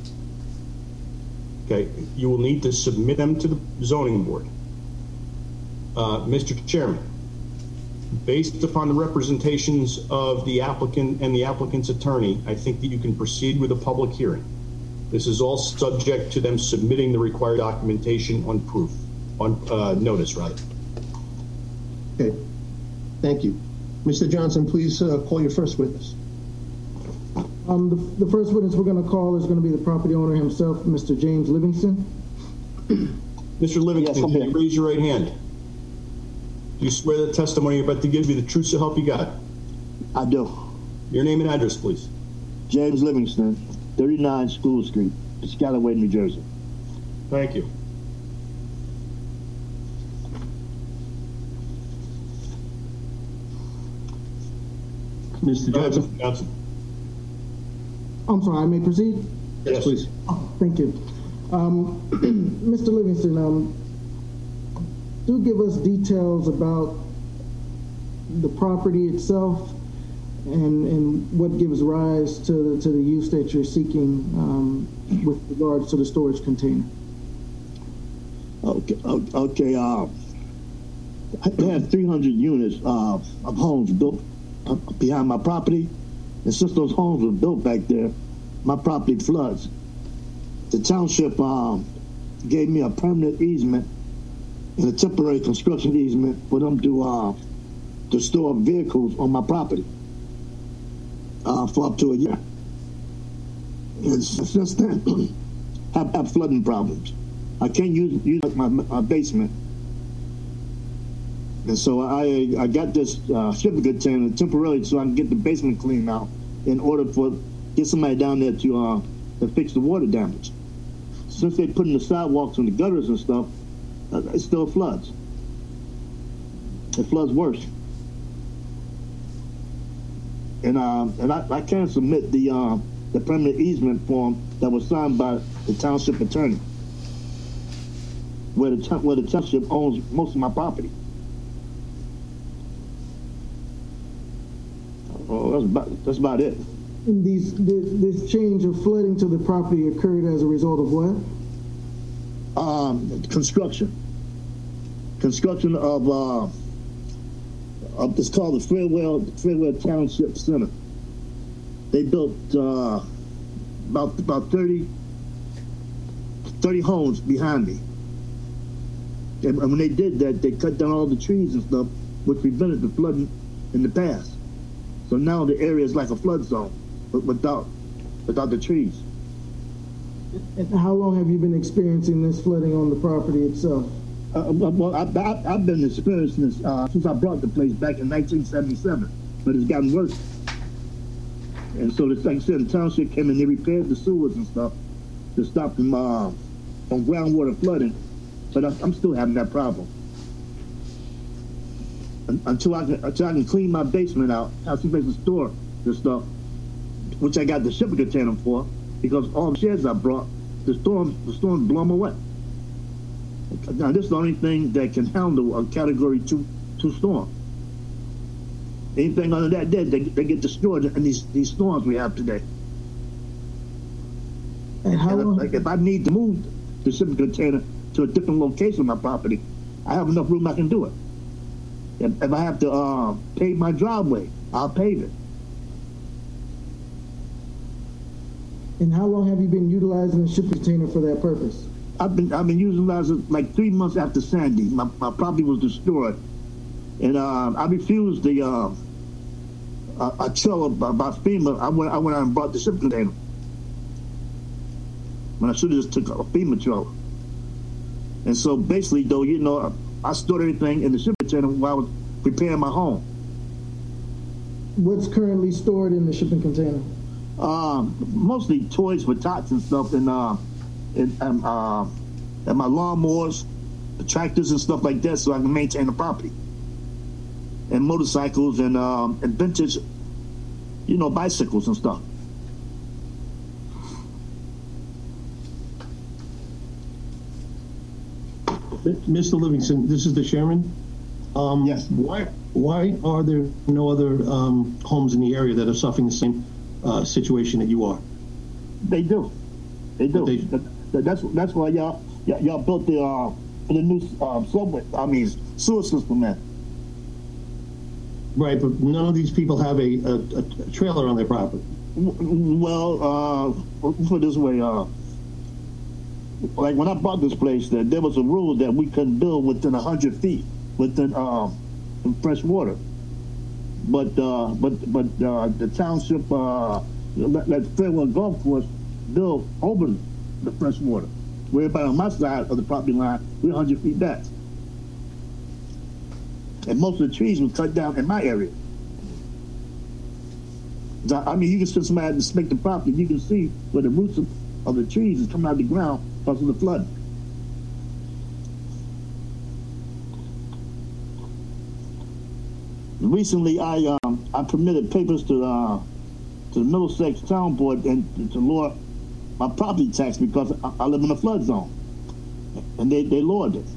Okay, you will need to submit them to the zoning board. Uh, Mister Chairman, based upon the representations of the applicant and the applicant's attorney, I think that you can proceed with a public hearing. This is all subject to them submitting the required documentation on proof, on uh, notice, rather. Okay, thank you. Mister Johnson, please uh, call your first witness. Um, the, the first witness we're going to call is going to be the property owner himself, Mister James Livingston. Mister Livingston, Yes, can you raise your right hand? Do you swear the testimony you're about to give you the truth so help you God? I do. Your name and address, please. James Livingston, thirty-nine School Street, Piscataway, New Jersey. Thank you. Mister Johnson. Johnson. I'm sorry, I may proceed? Yes, please. Oh, thank you. Um, Mister Livingston, um, do give us details about the property itself and, and what gives rise to, to the use that you're seeking um, with regards to the storage container. Okay, okay. Uh, they have three hundred units uh, of homes built uh, behind my property, and since those homes were built back there, my property floods. The township um, gave me a permanent easement and a temporary construction easement for them to uh, to store vehicles on my property uh, for up to a year. And since then, have, have flooding problems. I can't use use my, my basement, and so I I got this uh, shipping container temporarily so I can get the basement cleaned out in order for get somebody down there to uh, to fix the water damage. Since they put in the sidewalks and the gutters and stuff, uh, it still floods. It floods worse, and uh, and I, I can't submit the uh, the permanent easement form that was signed by the township attorney, where the where the township owns most of my property. Oh, that's about that's about it. And these this, this change of flooding to the property occurred as a result of what? Um, construction. Construction of uh, of it's called the Fairwell Fairwell Township Center. They built uh, about about thirty, thirty homes behind me. And when they did that, they cut down all the trees and stuff, which prevented the flooding in the past. So now the area is like a flood zone, but without without the trees. And how long have you been experiencing this flooding on the property itself? Uh, well, I, I, I've been experiencing this uh, since I brought the place back in nineteen seventy-seven, but it's gotten worse. And so, like I said, the township came and they repaired the sewers and stuff to stop them uh, from groundwater flooding. But I, I'm still having that problem. Until I can, until I can clean my basement out, have some place to store the stuff, which I got the shipping container for, because all the sheds I brought, the storm, the storms blow them away. Now this is the only thing that can handle a Category Two, two storm. Anything under that, they, they get destroyed in these these storms we have today. And how long? Like if I need to move the shipping container to a different location on my property, I have enough room I can do it. If, if I have to uh, pave my driveway, I'll pave it. And how long have you been utilizing the shipping container for that purpose? I've been I've been utilizing it like three months after Sandy. My, my property was destroyed, and uh, I refused the uh, a, a trailer about FEMA. I went I went out and brought the shipping container when I should have just took a FEMA trailer. And so basically, though, you know, I stored everything in the shipping container while I was preparing my home. What's currently stored in the shipping container? Um, mostly toys for tots and stuff, and uh, and, and, uh, and my lawnmowers, the tractors and stuff like that, so I can maintain the property. And motorcycles and um, and vintage you know, bicycles and stuff. Mister Livingston, this is the chairman. Um, yes. Why why are there no other um, homes in the area that are suffering the same uh, situation that you are? They do. They do. They, that, that's that's why y'all y'all built the uh, the new uh, subway. I mean sewer system there. Right, but none of these people have a, a, a trailer on their property. Well, uh, put it this way, uh, like when I bought this place, there, there was a rule that we couldn't build within a hundred feet within uh, fresh water. But uh, but but uh, the township uh, let, let Fairwell Golf Course build over the fresh water. We're about on my side of the property line, we're a hundred feet back. And most of the trees were cut down in my area. I mean, you can send somebody to inspect the property, you can see where the roots of, of the trees is coming out of the ground because of the flood. Recently, I um, I permitted papers to uh, to the Middlesex Town Board and to lower my property tax because I, I live in a flood zone, and they they lowered it.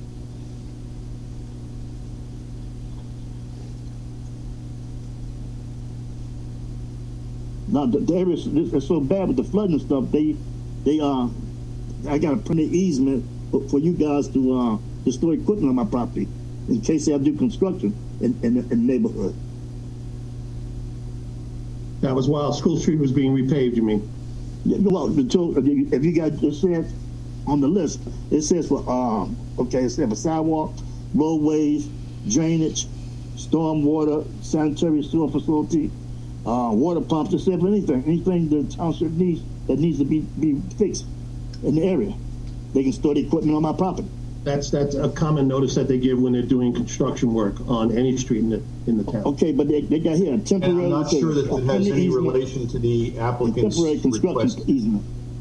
Now the, the area is, is so bad with the flooding and stuff. They, they uh, I got a printed easement for, for you guys to uh, to store equipment on my property in case they do construction in, in, in the neighborhood. That was while School Street was being repaved, you mean? Yeah, well, if you got it says on the list, it says for um, okay, it says for sidewalk, roadways, drainage, storm water, sanitary sewer facility. Uh, water pumps, just for anything, anything the township needs that needs to be, be fixed in the area. They can store the equipment on my property. That's that's a common notice that they give when they're doing construction work on any street in the in the town. Okay, but they, they got here a temporary. And I'm not sure that it has any relation to the applicant's temporary construction request. easement.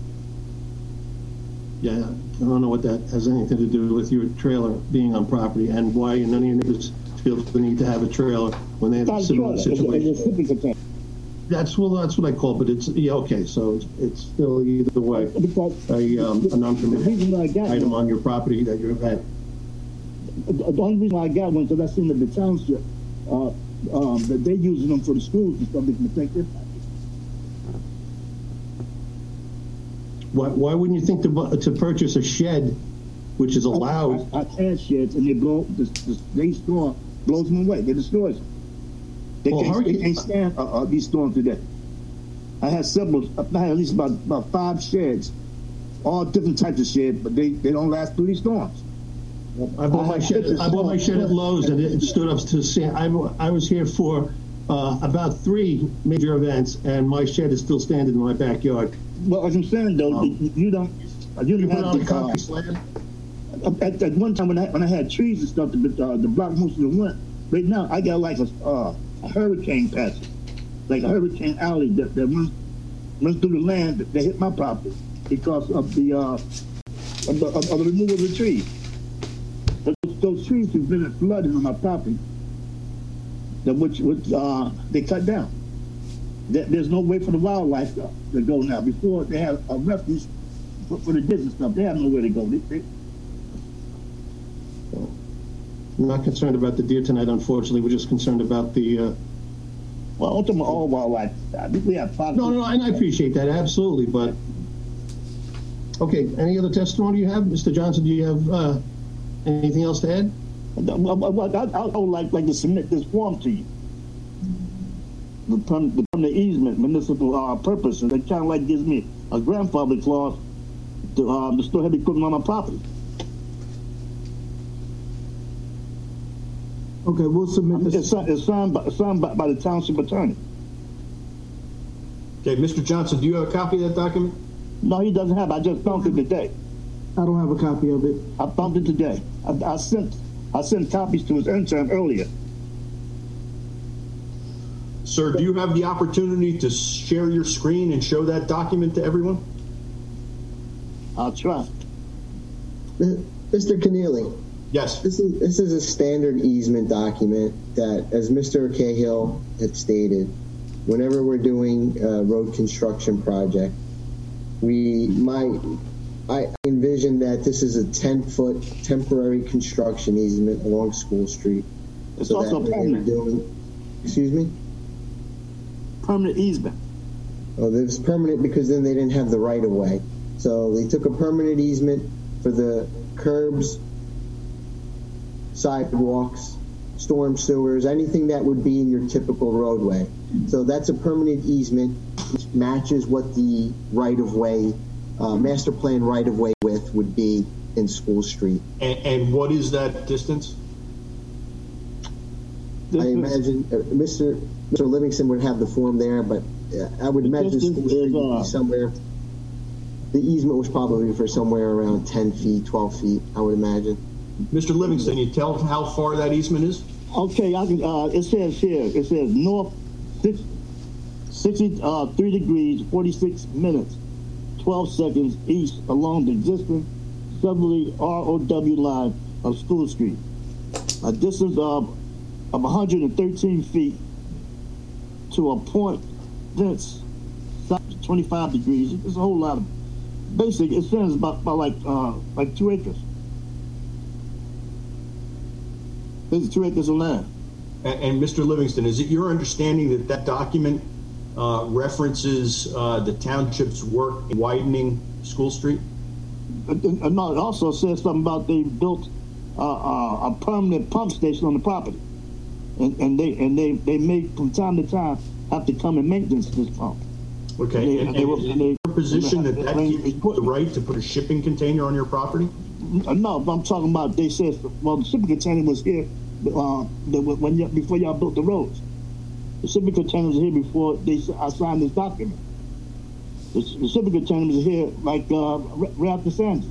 Yeah, I don't know what that has anything to do with your trailer being on property and why none of your neighbors feel the need to have a trailer when they have a similar situation. That's well. That's what I call, but it's yeah. Okay, so it's, it's still either way a, um, a non-permitted item on your property that you've had. The only reason why I got one is because I seen that the township uh, um, that they're using them for the schools and stuff. They can protect their property. Why, why wouldn't you think to bu- to purchase a shed, which is allowed? I, I, I had sheds and they blow. The, the, they storm blows them away. They destroy them. They, well, can't, they can't stand uh, uh, these storms today. I had several, I had at least about, about five sheds, all different types of sheds, but they, they don't last through these storms. Well, I bought I my shed. I bought my shed at Lowe's, and it stood up to see. I, I was here for uh, about three major events, and my shed is still standing in my backyard. Well, as I'm saying though, um, you don't, you don't have the concrete slab. At, at one time when I when I had trees and stuff to uh, the block most of the wind. Right now, I got like a. Uh, A hurricane passage, like a hurricane alley that, that runs, runs through the land that, that hit my property because of the uh, of the, of, of the removal of the trees. Those, those trees have been flooding on my property, that which, which uh, they cut down. There, there's no way for the wildlife to, to go now. Before they have a refuge for, for the deer and stuff, they have nowhere to go. They, they, I'm not concerned about the deer tonight, unfortunately. We're just concerned about the. Uh, well, ultimately, all wildlife. We have five. No, no, and I appreciate that absolutely. But okay, any other testimony you have, Mister Johnson? Do you have uh, anything else to add? Well, I, I would like like to submit this form to you. The from the, the easement, municipal uh, purpose, and that kind of like gives me a grandfather clause to uh, to store heavy equipment on my property. Okay, we'll submit this. It's signed, it's signed, by, signed by, by the township attorney. Okay, Mister Johnson, do you have a copy of that document? No, he doesn't have it. I just found it today. I don't have a copy of it. I found it today. I, I sent I sent copies to his intern earlier. Sir, do you have the opportunity to share your screen and show that document to everyone? I'll try. Mister Keneally. Yes. This is this is a standard easement document that, as Mister Cahill had stated, whenever we're doing a road construction project, we might, I envision that this is a ten-foot temporary construction easement along School Street. It's so also that permanent. Doing, excuse me? Permanent easement. Oh, this is permanent because then they didn't have the right-of-way. So they took a permanent easement for the curbs, sidewalks, storm sewers, anything that would be in your typical roadway. So that's a permanent easement, which matches what the right-of-way, uh, master plan right-of-way width would be in School Street. And, and what is that distance? I imagine uh, Mister Mister Livingston would have the form there, but uh, I would imagine School Street would be somewhere. The easement was probably for somewhere around ten feet, twelve feet, I would imagine. Mister Livingston, you tell how far that easement is? Okay, I can, uh, it says here, it says north six, sixty-three degrees, forty-six minutes, twelve seconds east along the existing southerly R O W line of School Street. A distance of, of one hundred thirteen feet to a point thence twenty-five degrees. It's a whole lot of, basic, it says about, about like, uh, like two acres. There's two acres of land. And, and Mister Livingston, is it your understanding that that document uh, references uh, the township's work in widening School Street? Uh, uh, no, it also says something about they built uh, uh, a permanent pump station on the property, and, and they and they they may from time to time have to come and maintenance this pump. Okay. They, and, they and were, is it they, your position they, that that they, gives you the right to put a shipping container on your property? No, I'm talking about. They said, well, the shipping container was here uh, the, when y- before y'all built the roads. The shipping container was here before they I signed this document. The, the shipping container was here like uh, right after Sanders.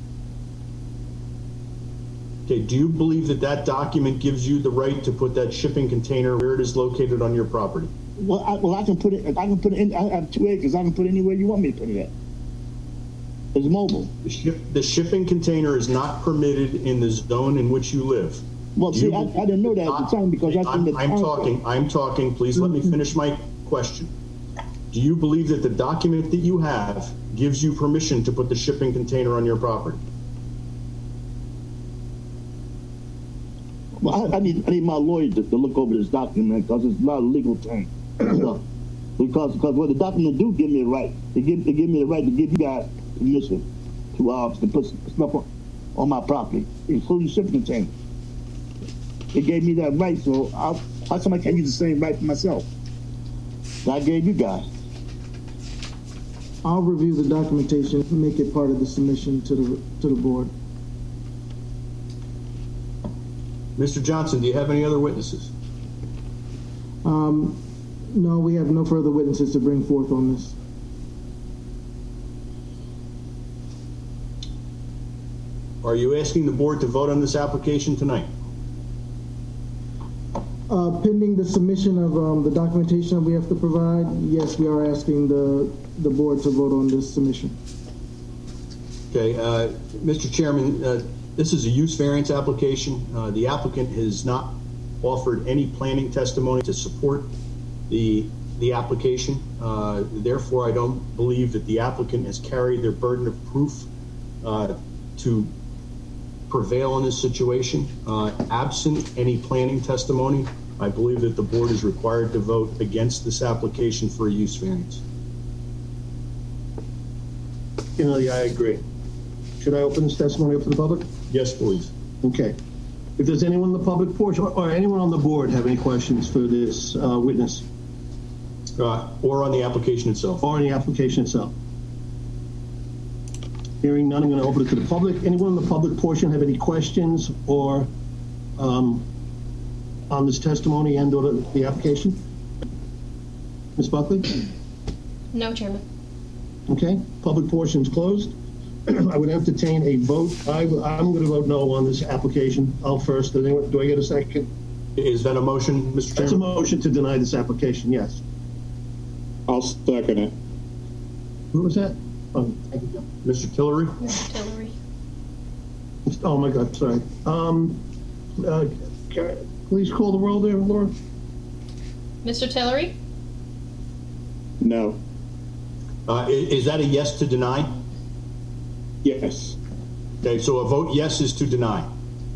Okay. Do you believe that that document gives you the right to put that shipping container where it is located on your property? Well, I, well, I can put it. I can put it in. I have two acres. I can put it anywhere you want me to put it at. It's mobile. The, ship, the shipping container is not permitted in the zone in which you live. Well, Do see, you, I, I didn't know that at the time because that's I'm, in the I'm talking. I'm talking. Please let me finish my question. Do you believe that the document that you have gives you permission to put the shipping container on your property? Well, I, I need I need my lawyer to, to look over this document because it's not a legal thing. So, because because what the document do give me the right, they give they give me the right to give you guys permission to uh to put stuff on, on my property, including shipping containers. They gave me that right, so I'll, how come I can't use the same right for myself that I gave you guys? I'll review the documentation and make it part of the submission to the to the board. Mister Johnson, do you have any other witnesses? Um, no, we have no further witnesses to bring forth on this. Are you asking the board to vote on this application tonight? Uh, pending the submission of um, the documentation that we have to provide, yes, we are asking the, the board to vote on this submission. Okay, uh, Mister Chairman, uh, this is a use variance application. Uh, the applicant has not offered any planning testimony to support the the application. Uh, therefore, I don't believe that the applicant has carried their burden of proof uh, to prevail in this situation. Uh, absent any planning testimony, I believe that the board is required to vote against this application for a use variance. You know, yeah, I agree. Should I open this testimony up to the public? Yes, please. Okay. If there's anyone in the public portion or anyone on the board have any questions for this uh, witness? Uh, or on the application itself. Or on the application itself. Hearing none, I'm going to open it to the public. Anyone in the public portion have any questions or um, on this testimony and or the, the application? Miz Buckley? No, Chairman. Okay. Public portion is closed. I would entertain a vote. I, I'm going to vote no on this application. I'll first. Do, anyone, do I get a second? Is that a motion, Mister Chairman? That's a motion to deny this application, yes. I'll second it. Who was that? Oh, thank you. Mister Tillery? Mister Tillery. Oh, my God, sorry. Um, uh, please call the roll there, Laura. Mister Tillery? No. Uh, i- is that a yes to deny? Yes. Okay, so a vote yes is to deny.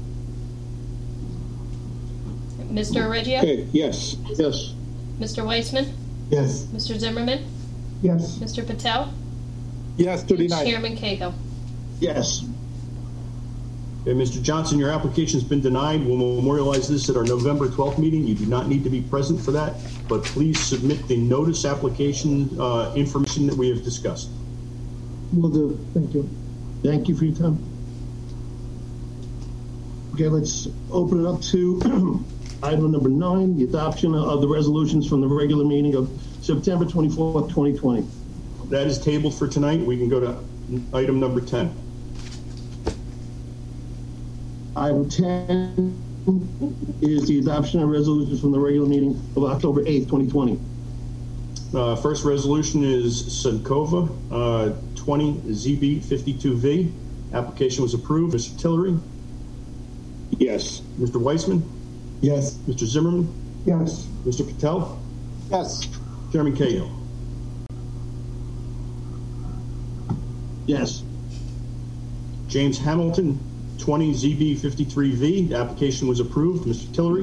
Mister Reggio? Okay, yes. Yes. Mister Weissman? Yes. Mister Zimmerman? Yes. Mister Patel? Yes to And deny. Chairman Cahill. Yes. Okay, Mister Johnson, your application's been denied. We'll memorialize this at our November twelfth meeting. You do not need to be present for that, but please submit the notice application uh, information that we have discussed. Will do. Thank you. Thank you for your time. Okay, let's open it up to item number nine, the adoption of the resolutions from the regular meeting of September twenty-fourth, twenty twenty. That is tabled for tonight. We can go to item number ten. Item ten is the adoption of resolutions from the regular meeting of October eighth, twenty twenty. Uh, first resolution is Sunkova, uh, twenty Z B fifty-two V. Application was approved. Mister Tillery? Yes. Mister Weissman? Yes. Mister Zimmerman? Yes. Mister Patel? Yes. Chairman Cahill? Yes. James Hamilton, twenty Z B fifty-three V. The application was approved. Mister Tillery?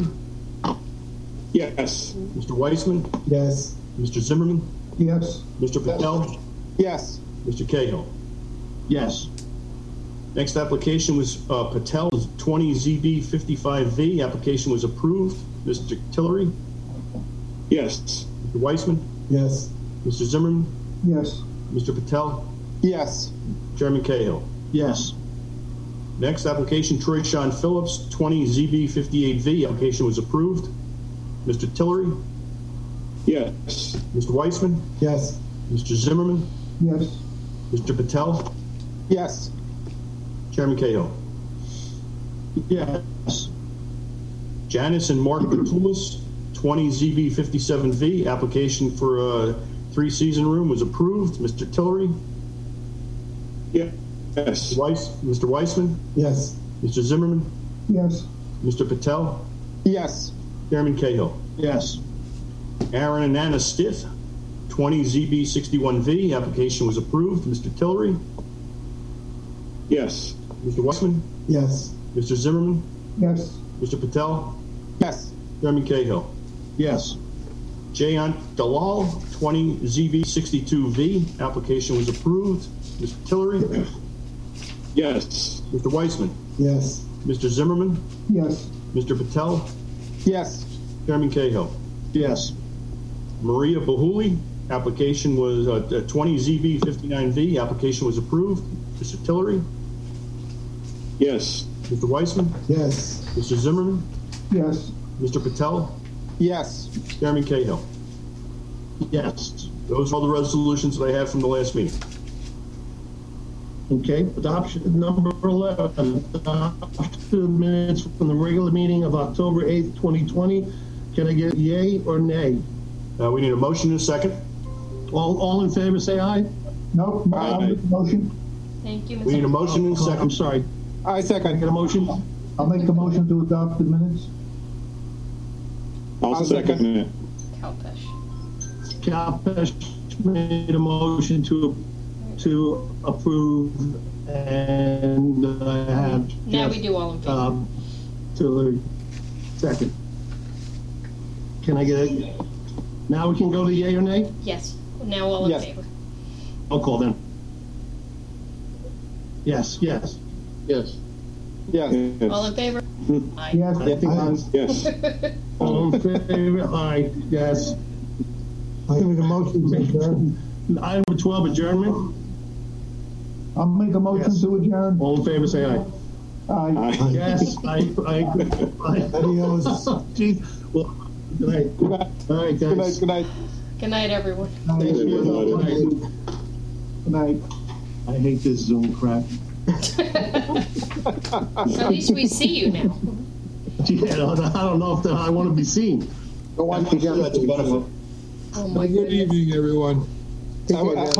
Yes. Mister Weissman? Yes. Mister Zimmerman? Yes. Mister Patel? Yes. Mister Cahill? Yes. Next application was uh, Patel's twenty Z B fifty-five V. Application was approved. Mister Tillery? Yes. Mister Weissman? Yes. Mister Zimmerman? Yes. Mister Patel? Yes. Chairman Cahill? Yes. Next application, Troy Sean Phillips, twenty Z B fifty-eight V. Application was approved. Mister Tillery? Yes. Mister Weissman? Yes. Mister Zimmerman? Yes. Mister Patel? Yes. Chairman Cahill? Yes. Janice and Mark Petoulis, twenty Z B fifty-seven V. Application for a three-season room was approved. Mister Tillery? Yes. Weiss, Mister Weissman? Yes. Mister Zimmerman? Yes. Mister Patel? Yes. Chairman Cahill? Yes. Aaron and Anna Stith, twenty Z B sixty-one V. Application was approved. Mister Tillery? Yes. Mister Weissman? Yes. Mister Zimmerman? Yes. Mister Patel? Yes. Chairman Cahill? Yes. Jayant Dalal, twenty Z B sixty-two V. Application was approved. Mister Tillery? Yes. Mister Weissman? Yes. Mister Zimmerman? Yes. Mister Patel? Yes. Chairman Cahill? Yes. Maria Bahuli, application was uh, twenty Z B fifty-nine V. Application was approved. Mister Tillery? Yes. Mister Weissman? Yes. Mister Zimmerman? Yes. Mister Patel? Yes. Chairman Cahill? Yes. Those are all the resolutions that I have from the last meeting. Okay, adoption number eleven, adoption minutes from the regular meeting of October eighth, twenty twenty. Can I get yay or nay? Uh, we need a motion and a second. All, all in favor, say aye. No, I'll make the motion. Thank you, Mister We need a motion and a Oh, second. I'm sorry. I second. Get a motion? I'll make the motion to adopt the minutes. I'll second it. Kalpesh. Kalpesh made a motion to to approve, and I have Now Jeff, we do all in favor. um, to second. Can I get it? Now we can go to yay or nay? Yes. Now all in Yes. favor. I'll call then. Yes, yes. Yes. Yes. All in favor? Aye. Yes. Yes. Yes. All in favor? Aye, yes. I make a motion to adjourn. Item number twelve, adjournment. I'll make a motion Yes. to adjourn. All in favor, say aye. Aye. Yes, I, I, I. Adios. Geez, well, good night. Good night. All right, Good night. guys. Good night. Good night, everyone. Thanks for your help tonight. Good night. I hate this Zoom crap. At least we see you now. Yeah, I don't know if I want to be seen. Go on. That's a benefit. Oh my Good goodness. evening, everyone. I- I-